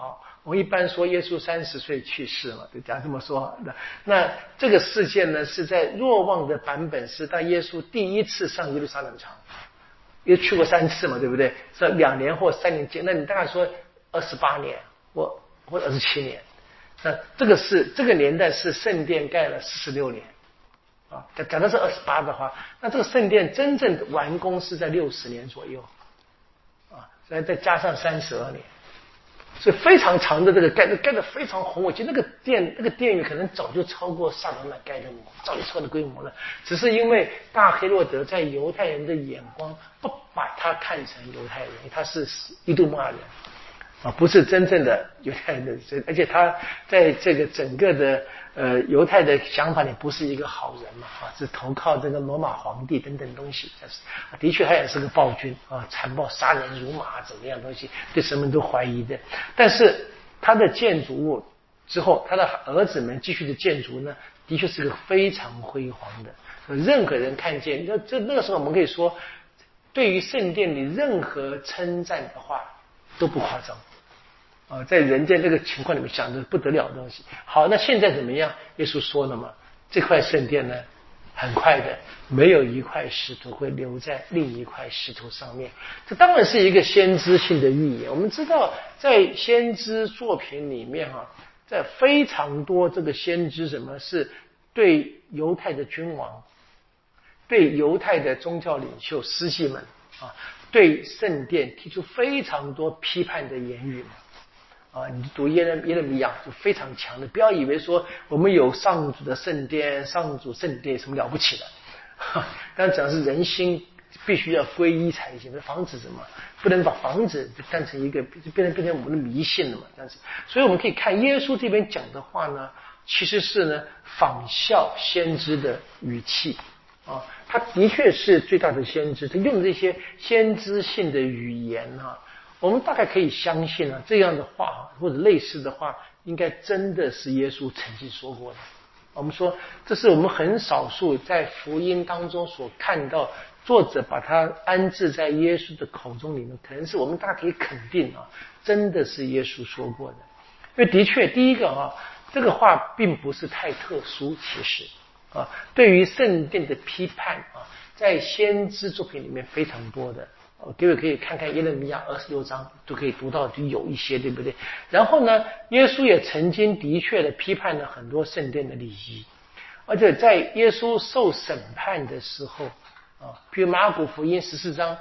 我们一般说耶稣30岁去世嘛，就讲这么说。那这个事件呢，是在若望的版本是当耶稣第一次上耶路撒冷城，因为去过3次嘛，对不对？是2年或3年间，那你大概说28年或27年。那这个年代是圣殿盖了46年啊。假的是28的话，那这个圣殿真正完工是在60年左右啊，再加上32年。所以非常长的这个盖得非常宏伟，其实那个殿宇可能早就超过萨罗曼盖的早就超的规模了，只是因为大黑落德在犹太人的眼光不把他看成犹太人，他是一度骂人啊，不是真正的犹太人的，而且他在这个整个的犹太的想法里不是一个好人嘛啊，是投靠这个罗马皇帝等等东西，但是的确他也是个暴君啊，残暴杀人如麻怎么样东西，对神们都怀疑的。但是他的建筑物之后，他的儿子们继续的建筑呢，的确是个非常辉煌的。任何人看见，那个时候我们可以说，对于圣殿里任何称赞的话都不夸张。在人间这个情况里面讲的不得了的东西。好，那现在怎么样？耶稣说了嘛，这块圣殿呢，很快的，没有一块石头会留在另一块石头上面。这当然是一个先知性的预言。我们知道，在先知作品里面在非常多这个先知什么是对犹太的君王、对犹太的宗教领袖司祭们对圣殿提出非常多批判的言语嘛。你读耶勒米亚就非常强的，不要以为说我们有上主的圣殿，上主圣殿什么了不起的，当然讲的是人心必须要归一才行，防止什么，不能把房子当成一个变成我们的迷信了嘛，这样子。所以我们可以看耶稣这边讲的话呢，其实是呢仿效先知的语气他的确是最大的先知，他用这些先知性的语言我们大概可以相信这样的话或者类似的话，应该真的是耶稣曾经说过的。我们说，这是我们很少数在福音当中所看到作者把它安置在耶稣的口中里面，可能是我们大家可以肯定真的是耶稣说过的。因为的确，第一个这个话并不是太特殊，其实对于圣殿的批判在先知作品里面非常多的。各位可以看看耶勒米亚26章都可以读到，就有一些，对不对？然后呢，耶稣也曾经的确的批判了很多圣殿的礼仪，而且在耶稣受审判的时候比如马可福音14章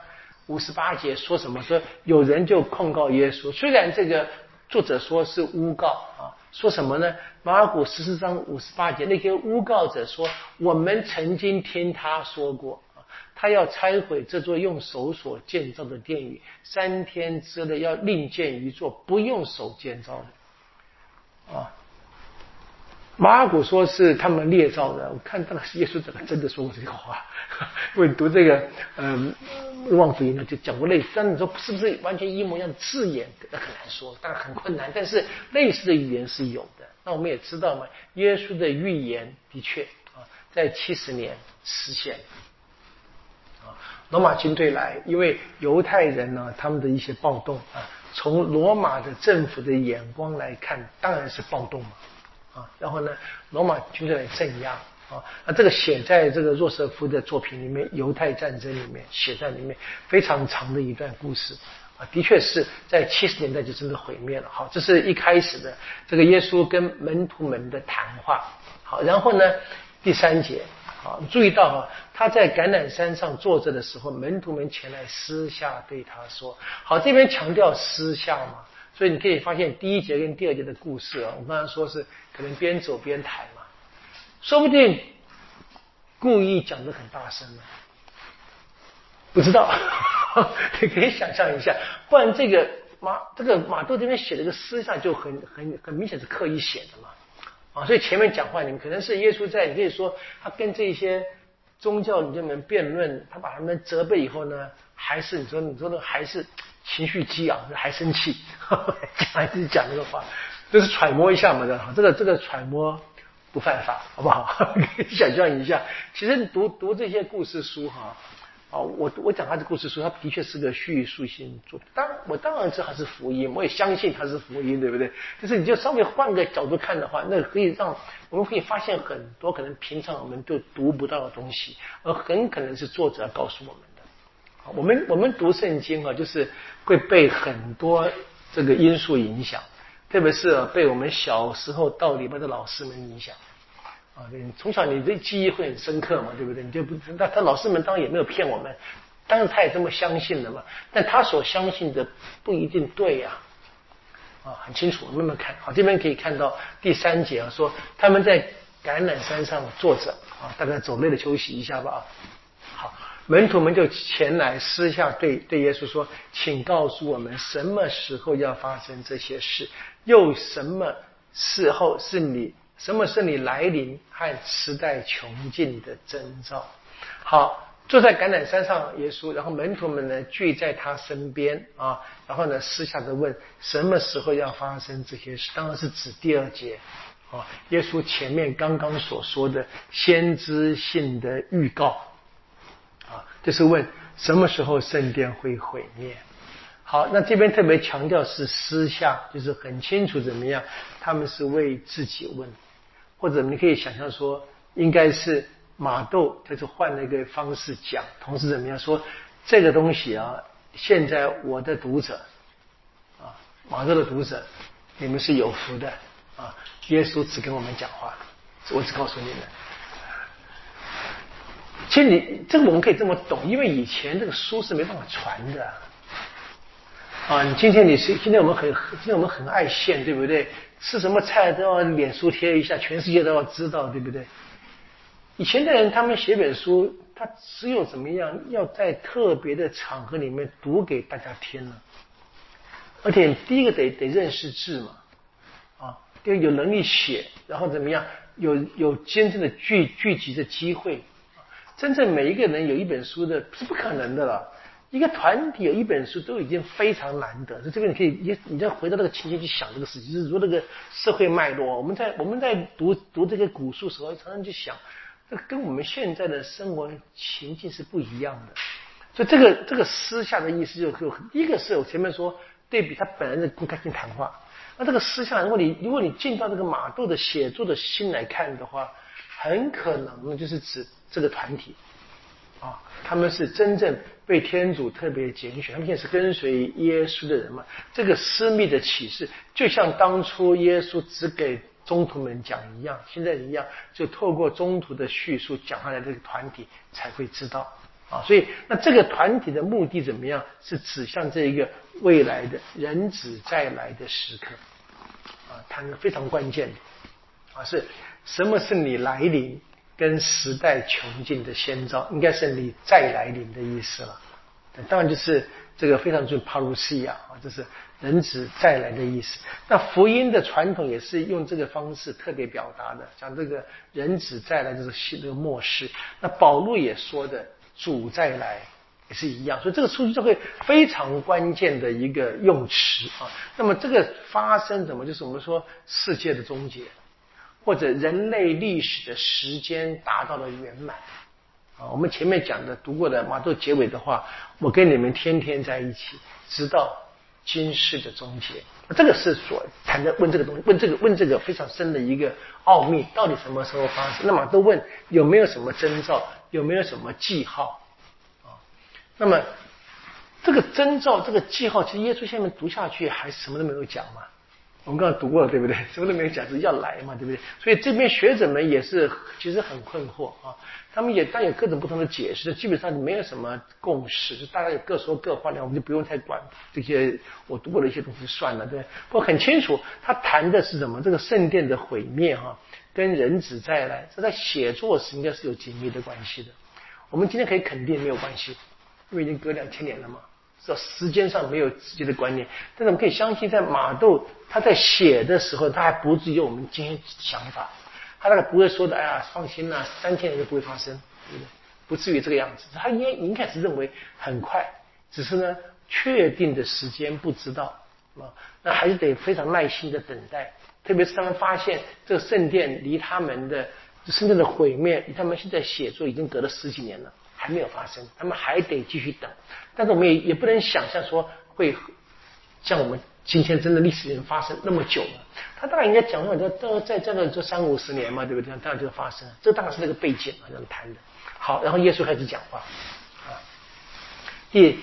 58节说什么？说有人就控告耶稣，虽然这个作者说是诬告说什么呢？马可14章58节，那些诬告者说，我们曾经听他说过。他要拆毁这座用手所建造的殿宇，3天之内要另建一座不用手建造的马可说是他们捏造的，我看到了耶稣怎么真的说过这个话。我读这个望福音呢，就讲过类似，但你说是不是完全一模一样的字眼，很难说，当然很困难，但是类似的语言是有的。那我们也知道嘛，耶稣的预言的确在70年实现。罗马军队来，因为犹太人他们的一些暴动从罗马的政府的眼光来看，当然是暴动嘛然后呢，罗马军队来镇压那这个写在这个若瑟夫的作品里面，犹太战争里面写在里面非常长的一段故事的确是在70年代就真的毁灭了。好，这是一开始的这个耶稣跟门徒们的谈话。好，然后呢，第3节注意到他在橄榄山上坐着的时候，门徒们前来私下对他说。好，这边强调私下嘛，所以你可以发现第1节跟第2节的故事我刚才说是可能边走边谈嘛，说不定故意讲得很大声不知道你可以想象一下，不然这个马窦这边写的个私下就很明显是刻意写的嘛所以前面讲话，你们可能是耶稣在，你可以说他跟这些宗教领袖们辩论，他把他们责备以后呢，还是你说的还是情绪激昂，还生气，还是讲这个话，就是揣摩一下嘛的。这个揣摩不犯法，好不好？可以想象一下，其实读这些故事书我讲他的故事书，他的确是个叙述性作品。我当然知道他是福音，我也相信他是福音，对不对？就是你就稍微换个角度看的话，那可以让我们可以发现很多可能平常我们都读不到的东西，而很可能是作者告诉我们的。我们读圣经就是会被很多这个因素影响，特别是被我们小时候道理班的老师们影响。从小你的记忆会很深刻嘛，对不对？你就不知道他老师们当然也没有骗我们，当然他也这么相信了嘛。但他所相信的不一定对呀，很清楚。慢慢看，好，这边可以看到第3节说他们在橄榄山上坐着大概走累了休息一下吧。好，门徒们就前来私下对耶稣说：“请告诉我们什么时候要发生这些事，又什么时候是你来临和时代穷尽的征兆？”好，坐在橄榄山上，耶稣，然后门徒们呢聚在他身边然后呢私下的问什么时候要发生这些事，当然是指第2节耶稣前面刚刚所说的先知性的预告就是问什么时候圣殿会毁灭。好，那这边特别强调是私下，就是很清楚怎么样，他们是为自己问，或者你可以想象说应该是马窦就是换了一个方式讲，同时怎么样说这个东西现在我的读者马窦的读者，你们是有福的耶稣只跟我们讲话，我只告诉你们。其实这个我们可以这么懂，因为以前这个书是没办法传的你今天我们很爱现，对不对？吃什么菜都要脸书贴一下，全世界都要知道，对不对？以前的人他们写本书，他只有怎么样要在特别的场合里面读给大家听了，而且第一个得认识字嘛第二个有能力写，然后怎么样有真正的聚集的机会。真正每一个人有一本书的是不可能的了，一个团体有一本书都已经非常难得。这边你再回到那个情境去想这个事情，就是说那个社会脉络，我们在读这个古书的时候，常常去想，这跟我们现在的生活情境是不一样的。所以这个私下的意思就是第一个是我前面说对比他本人的公开性谈话，那这个私下如果你进到这个马窦的写作的心来看的话，很可能就是指这个团体他们是真正被天主特别拣选，他们现在是跟随耶稣的人嘛。这个私密的启示就像当初耶稣只给宗徒们讲一样，现在一样，就透过宗徒的叙述讲下来，这个团体才会知道所以那这个团体的目的怎么样，是指向这一个未来的人子再来的时刻谈得非常关键的是什么是你来临跟时代穷尽的先兆，应该是你再来临的意思了。当然就是这个非常重帕鲁西亚就是人子再来的意思。那福音的传统也是用这个方式特别表达的，讲这个人子再来就是新的末世。那保禄也说的主再来也是一样，所以这个书就会非常关键的一个用词那么这个发生怎么就是我们说世界的终结，或者人类历史的时间达到了圆满我们前面讲的读过的马窦结尾的话，我跟你们天天在一起，直到今世的终结。这个是所谈的问这个东西，问这个非常深的一个奥秘，到底什么时候发生？那马窦问有没有什么征兆，有没有什么记号那么这个征兆这个记号，其实耶稣下面读下去还什么都没有讲嘛。我们刚刚读过了，对不对？什么都没有讲，是要来嘛，对不对？所以这边学者们也是其实很困惑他们但有各种不同的解释，基本上没有什么共识，就大家有各说各话的，我们就不用太管这些我读过的一些东西算了，对。不过很清楚，他谈的是什么？这个圣殿的毁灭跟人子再来，这在写作时应该是有紧密的关系的。我们今天可以肯定没有关系，因为已经隔2000年了嘛。时间上没有直接的关联，但是我们可以相信，在马窦他在写的时候，他还不至于我们今天想法，他那个不会说的，哎呀，放心啦，3天就不会发生，对不对？不至于这个样子。他应该是认为很快，只是呢，确定的时间不知道那还是得非常耐心的等待。特别是他们发现这个圣殿离他们的圣殿的毁灭，离他们现在写作已经隔了10几年了。 还没有发生，他们还得继续等。但是我们也不能想象说会像我们今天真的历史已经发生那么久了。他当然应该讲说都在这个就30-50年嘛，对不对？当然就发生了，这当然是那个背景嘛，这样谈的。好，然后耶稣开始讲话啊，第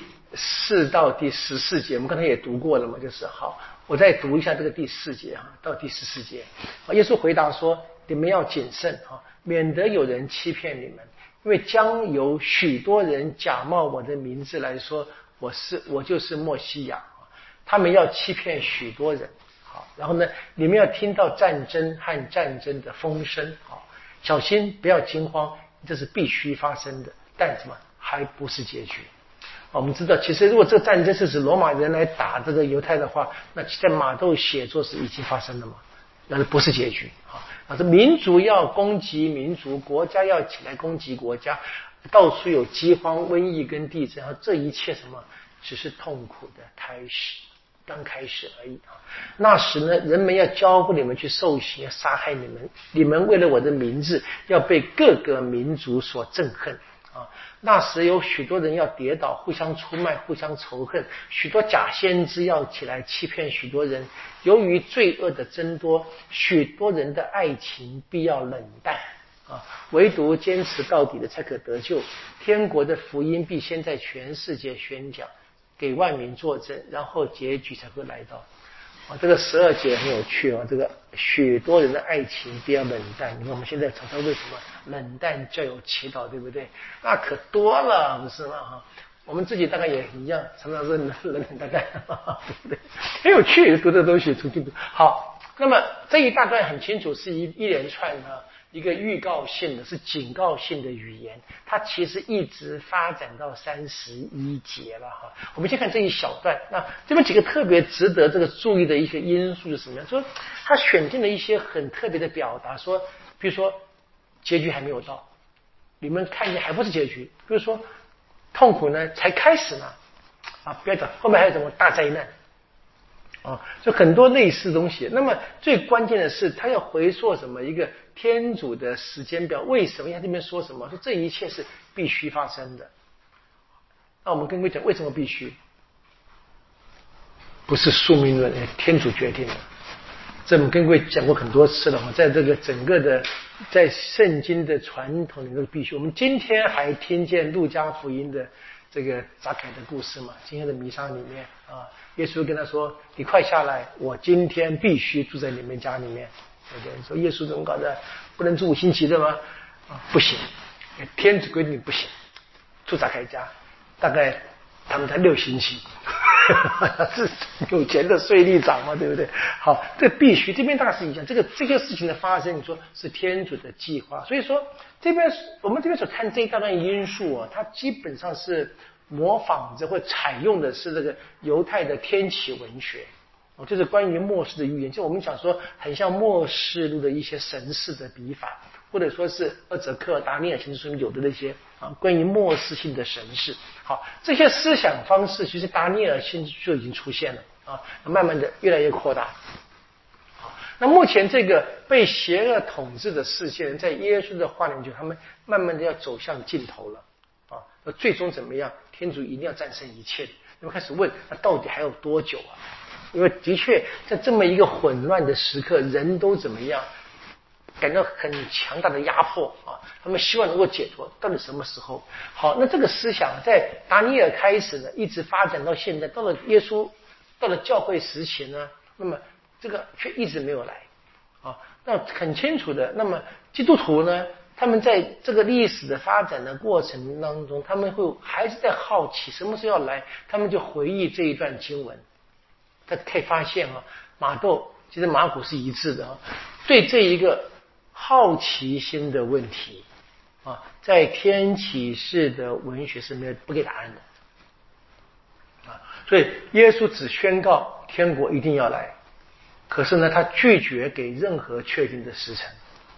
4到第14节，我们刚才也读过了嘛，就是好，我再读一下这个第4节啊，到第14节。耶稣回答说：“你们要谨慎啊，免得有人欺骗你们，因为将有许多人假冒我的名字来说我就是默西亚，他们要欺骗许多人。好，然后呢，你们要听到战争和战争的风声，好，小心不要惊慌，这是必须发生的，但什么还不是结局。”我们知道，其实如果这个战争是指罗马人来打这个犹太的话，那在马窦写作是已经发生了嘛，那不是结局啊！这民族要攻击民族，国家要起来攻击国家，到处有饥荒、瘟疫跟地震，这一切什么只是痛苦的开始，刚开始而已啊！那时呢，人们要交付你们去受刑，要杀害你们，你们为了我的名字要被各个民族所憎恨。那时有许多人要跌倒，互相出卖，互相仇恨，许多假先知要起来欺骗许多人。由于罪恶的增多，许多人的爱情必要冷淡啊，唯独坚持到底的才可得救。天国的福音必先在全世界宣讲，给万民作证，然后结局才会来到。这个12节很有趣这个许多人的爱情比较冷淡。你看我们现在常常为什么冷淡就有祈祷，对不对？那可多了，不是吗？我们自己大概也一样，常常是冷淡淡，对不对？很有趣，读这东西出去读。好，那么这一大段很清楚是一连串的一个预告性的，是警告性的语言，它其实一直发展到31节了哈。我们先看这一小段，那这边几个特别值得这个注意的一些因素是什么样？说他选进了一些很特别的表达，说比如说结局还没有到，你们看见还不是结局，比如说痛苦呢才开始呢不要讲后面还有什么大灾难就很多类似东西。那么最关键的是他要回溯什么一个天主的时间表，为什么他这边说什么说这一切是必须发生的。那我们跟各位讲为什么必须，不是宿命论，天主决定的。这我们跟各位讲过很多次了，在这个整个的在圣经的传统里都必须。我们今天还听见路加福音的这个扎凯的故事嘛，今天的弥撒里面耶稣跟他说你快下来，我今天必须住在你们家里面。对不对？说耶稣怎么搞的，不能住5星期的吗？不行，天主规定不行，住扎凯家大概他们才6星期是有钱的税吏长嘛，对不对？好，这必须这边大是一样，这个事情的发生，你说是天主的计划。所以说我们这边所看这一大段因素它基本上是模仿着或采用的是这个犹太的天启文学就是关于末世的预言，就我们讲说很像末世录的一些神事的笔法，或者说是厄泽克达尼尔先知书有的那些关于末世性的神事。好，这些思想方式其实达尼尔先知就已经出现了慢慢的越来越扩大。好，那目前这个被邪恶统治的世界人，在耶稣的话里面，他们慢慢的要走向尽头了那最终怎么样？天主一定要战胜一切的。你们开始问，那到底还有多久因为的确在这么一个混乱的时刻，人都怎么样感到很强大的压迫他们希望能够解脱，到底什么时候？好，那这个思想在达尼尔开始呢，一直发展到现在，到了耶稣，到了教会时期呢，那么这个却一直没有来那很清楚的，那么基督徒呢，他们在这个历史的发展的过程当中，他们会还是在好奇什么时候要来，他们就回忆这一段经文。他可以发现马窦其实马古是一致的对这一个好奇心的问题在天启示的文学是不给答案的所以耶稣只宣告天国一定要来，可是呢他拒绝给任何确定的时辰，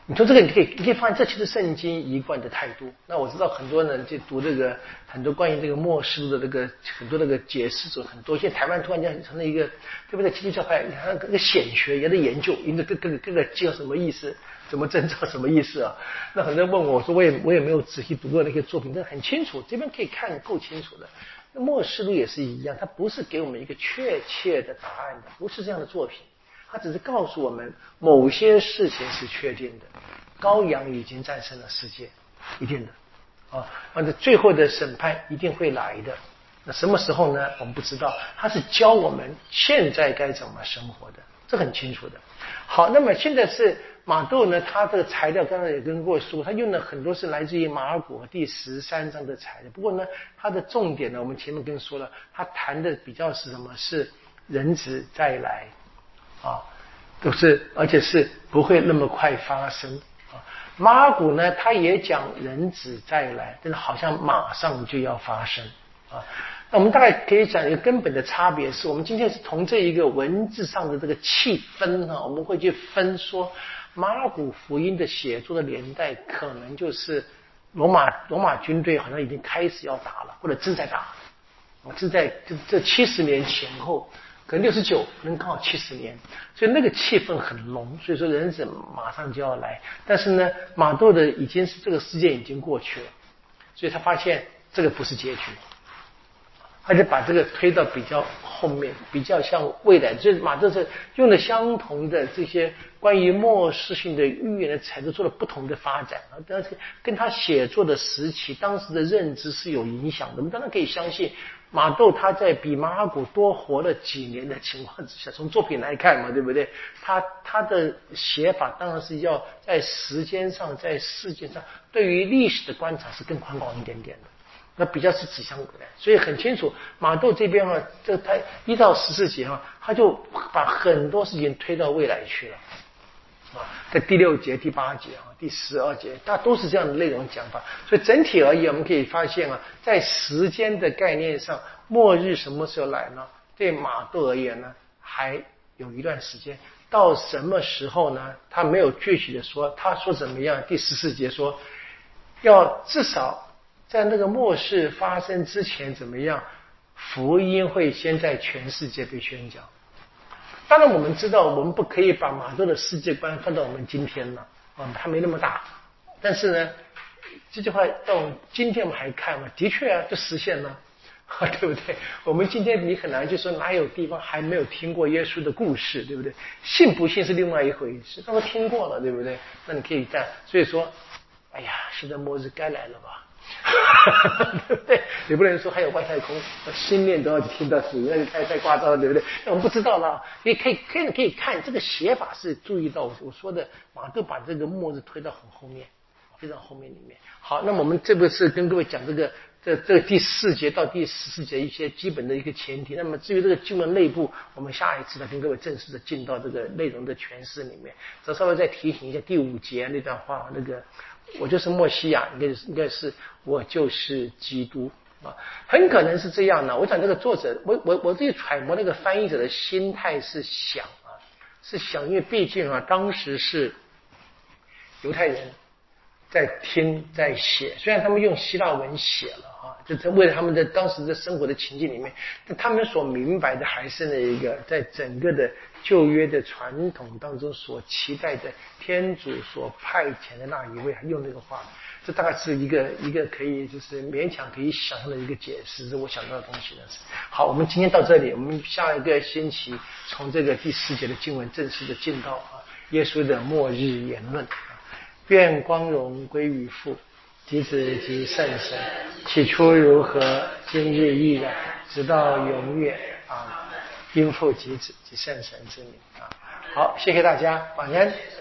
你从这个你可以发现，这其实圣经一贯的态度。那我知道很多人就读这个很多关于这个末世录的这个很多那个解释者很多。现在台湾突然间成了一个，对不对？基督教派它这个显学也在研究，各个叫什么意思，怎么征兆什么意思啊？那很多人问我说，我也没有仔细读过那些作品，但很清楚，这边可以看够清楚的。那末世录也是一样，它不是给我们一个确切的答案的，不是这样的作品。他只是告诉我们某些事情是确定的，羔羊已经战胜了世界，一定的啊，而且最后的审判一定会来的。那什么时候呢？我们不知道。他是教我们现在该怎么生活的，这很清楚的。好，那么现在是马窦呢，他这个材料刚才也跟各位说，他用了很多是来自于马尔谷第13章的材料。不过呢，他的重点呢，我们前面跟说了，他谈的比较是什么？是人子再来。啊，都是，而且是不会那么快发生啊。马尔谷呢，他也讲人子再来，但是好像马上就要发生啊。那我们大概可以讲一个根本的差别是，我们今天是从这一个文字上的这个气氛啊，我们会去分说马尔谷福音的写作的年代，可能就是罗马军队好像已经开始要打了，或者正在打，正在这70年前后。可能69，能刚好70年，所以那个气氛很浓，所以说人子马上就要来。但是呢，马窦的已经是这个事件已经过去了，所以他发现这个不是结局，他就把这个推到比较后面，比较像未来。就是马窦是用了相同的这些关于末世性的预言的材料，做了不同的发展啊。但是跟他写作的时期、当时的认知是有影响的。我们当然可以相信。马窦他在比马尔谷多活了几年的情况之下，从作品来看嘛，对不对？他的写法当然是要在时间上、在事件上，对于历史的观察是更宽广一点点的。那比较是指向未来，所以很清楚，马窦这边啊，这他1到14节啊，他就把很多事情推到未来去了。啊，在第6节、第8节啊、第12节，它都是这样的内容讲法。所以整体而言，我们可以发现啊，在时间的概念上，末日什么时候来呢？对马窦而言呢，还有一段时间。到什么时候呢？他没有具体的说，他说怎么样？第14节说，要至少在那个末世发生之前怎么样？福音会先在全世界被宣讲。当然我们知道我们不可以把马窦的世界观放到我们今天了啊，它没那么大。但是呢，这句话到今天我们还看嘛，的确啊，就实现了，对不对？我们今天你很难就说哪有地方还没有听过耶稣的故事，对不对？信不信是另外一回事，他说听过了，对不对？那你可以这样，所以说，哎呀，现在末日该来了吧？对不对？你不能说还有外太空，心念都要听到死，那就太夸张了，对不对？那我们不知道了，你可以看这个写法是注意到我说的，马上把这个末日推到很后面，非常后面里面。好，那么我们这个是跟各位讲这个第4节到第14节一些基本的一个前提。那么至于这个经文内部，我们下一次呢跟各位正式的进到这个内容的诠释里面。则稍微再提醒一下第5节那段话，那个。我就是默西亚，应该是我就是基督啊，很可能是这样的。我想这个作者，我自己揣摩那个翻译者的心态是想，因为毕竟啊，当时是犹太人在听在写，虽然他们用希腊文写了啊，就是为了他们的当时的生活的情境里面，但他们所明白的还是那一个在整个的旧约的传统当中所期待的天主所派遣的那一位，用这个话，这大概是一个可以就是勉强可以想象的一个解释，是我想到的东西的。好，我们今天到这里，我们下一个星期从这个第4节的经文正式的进到耶稣的末日言论。愿光荣归于父、及子及圣神，起初如何，今日亦然，直到永远啊！因父及子及圣神之名啊！好，谢谢大家，晚安。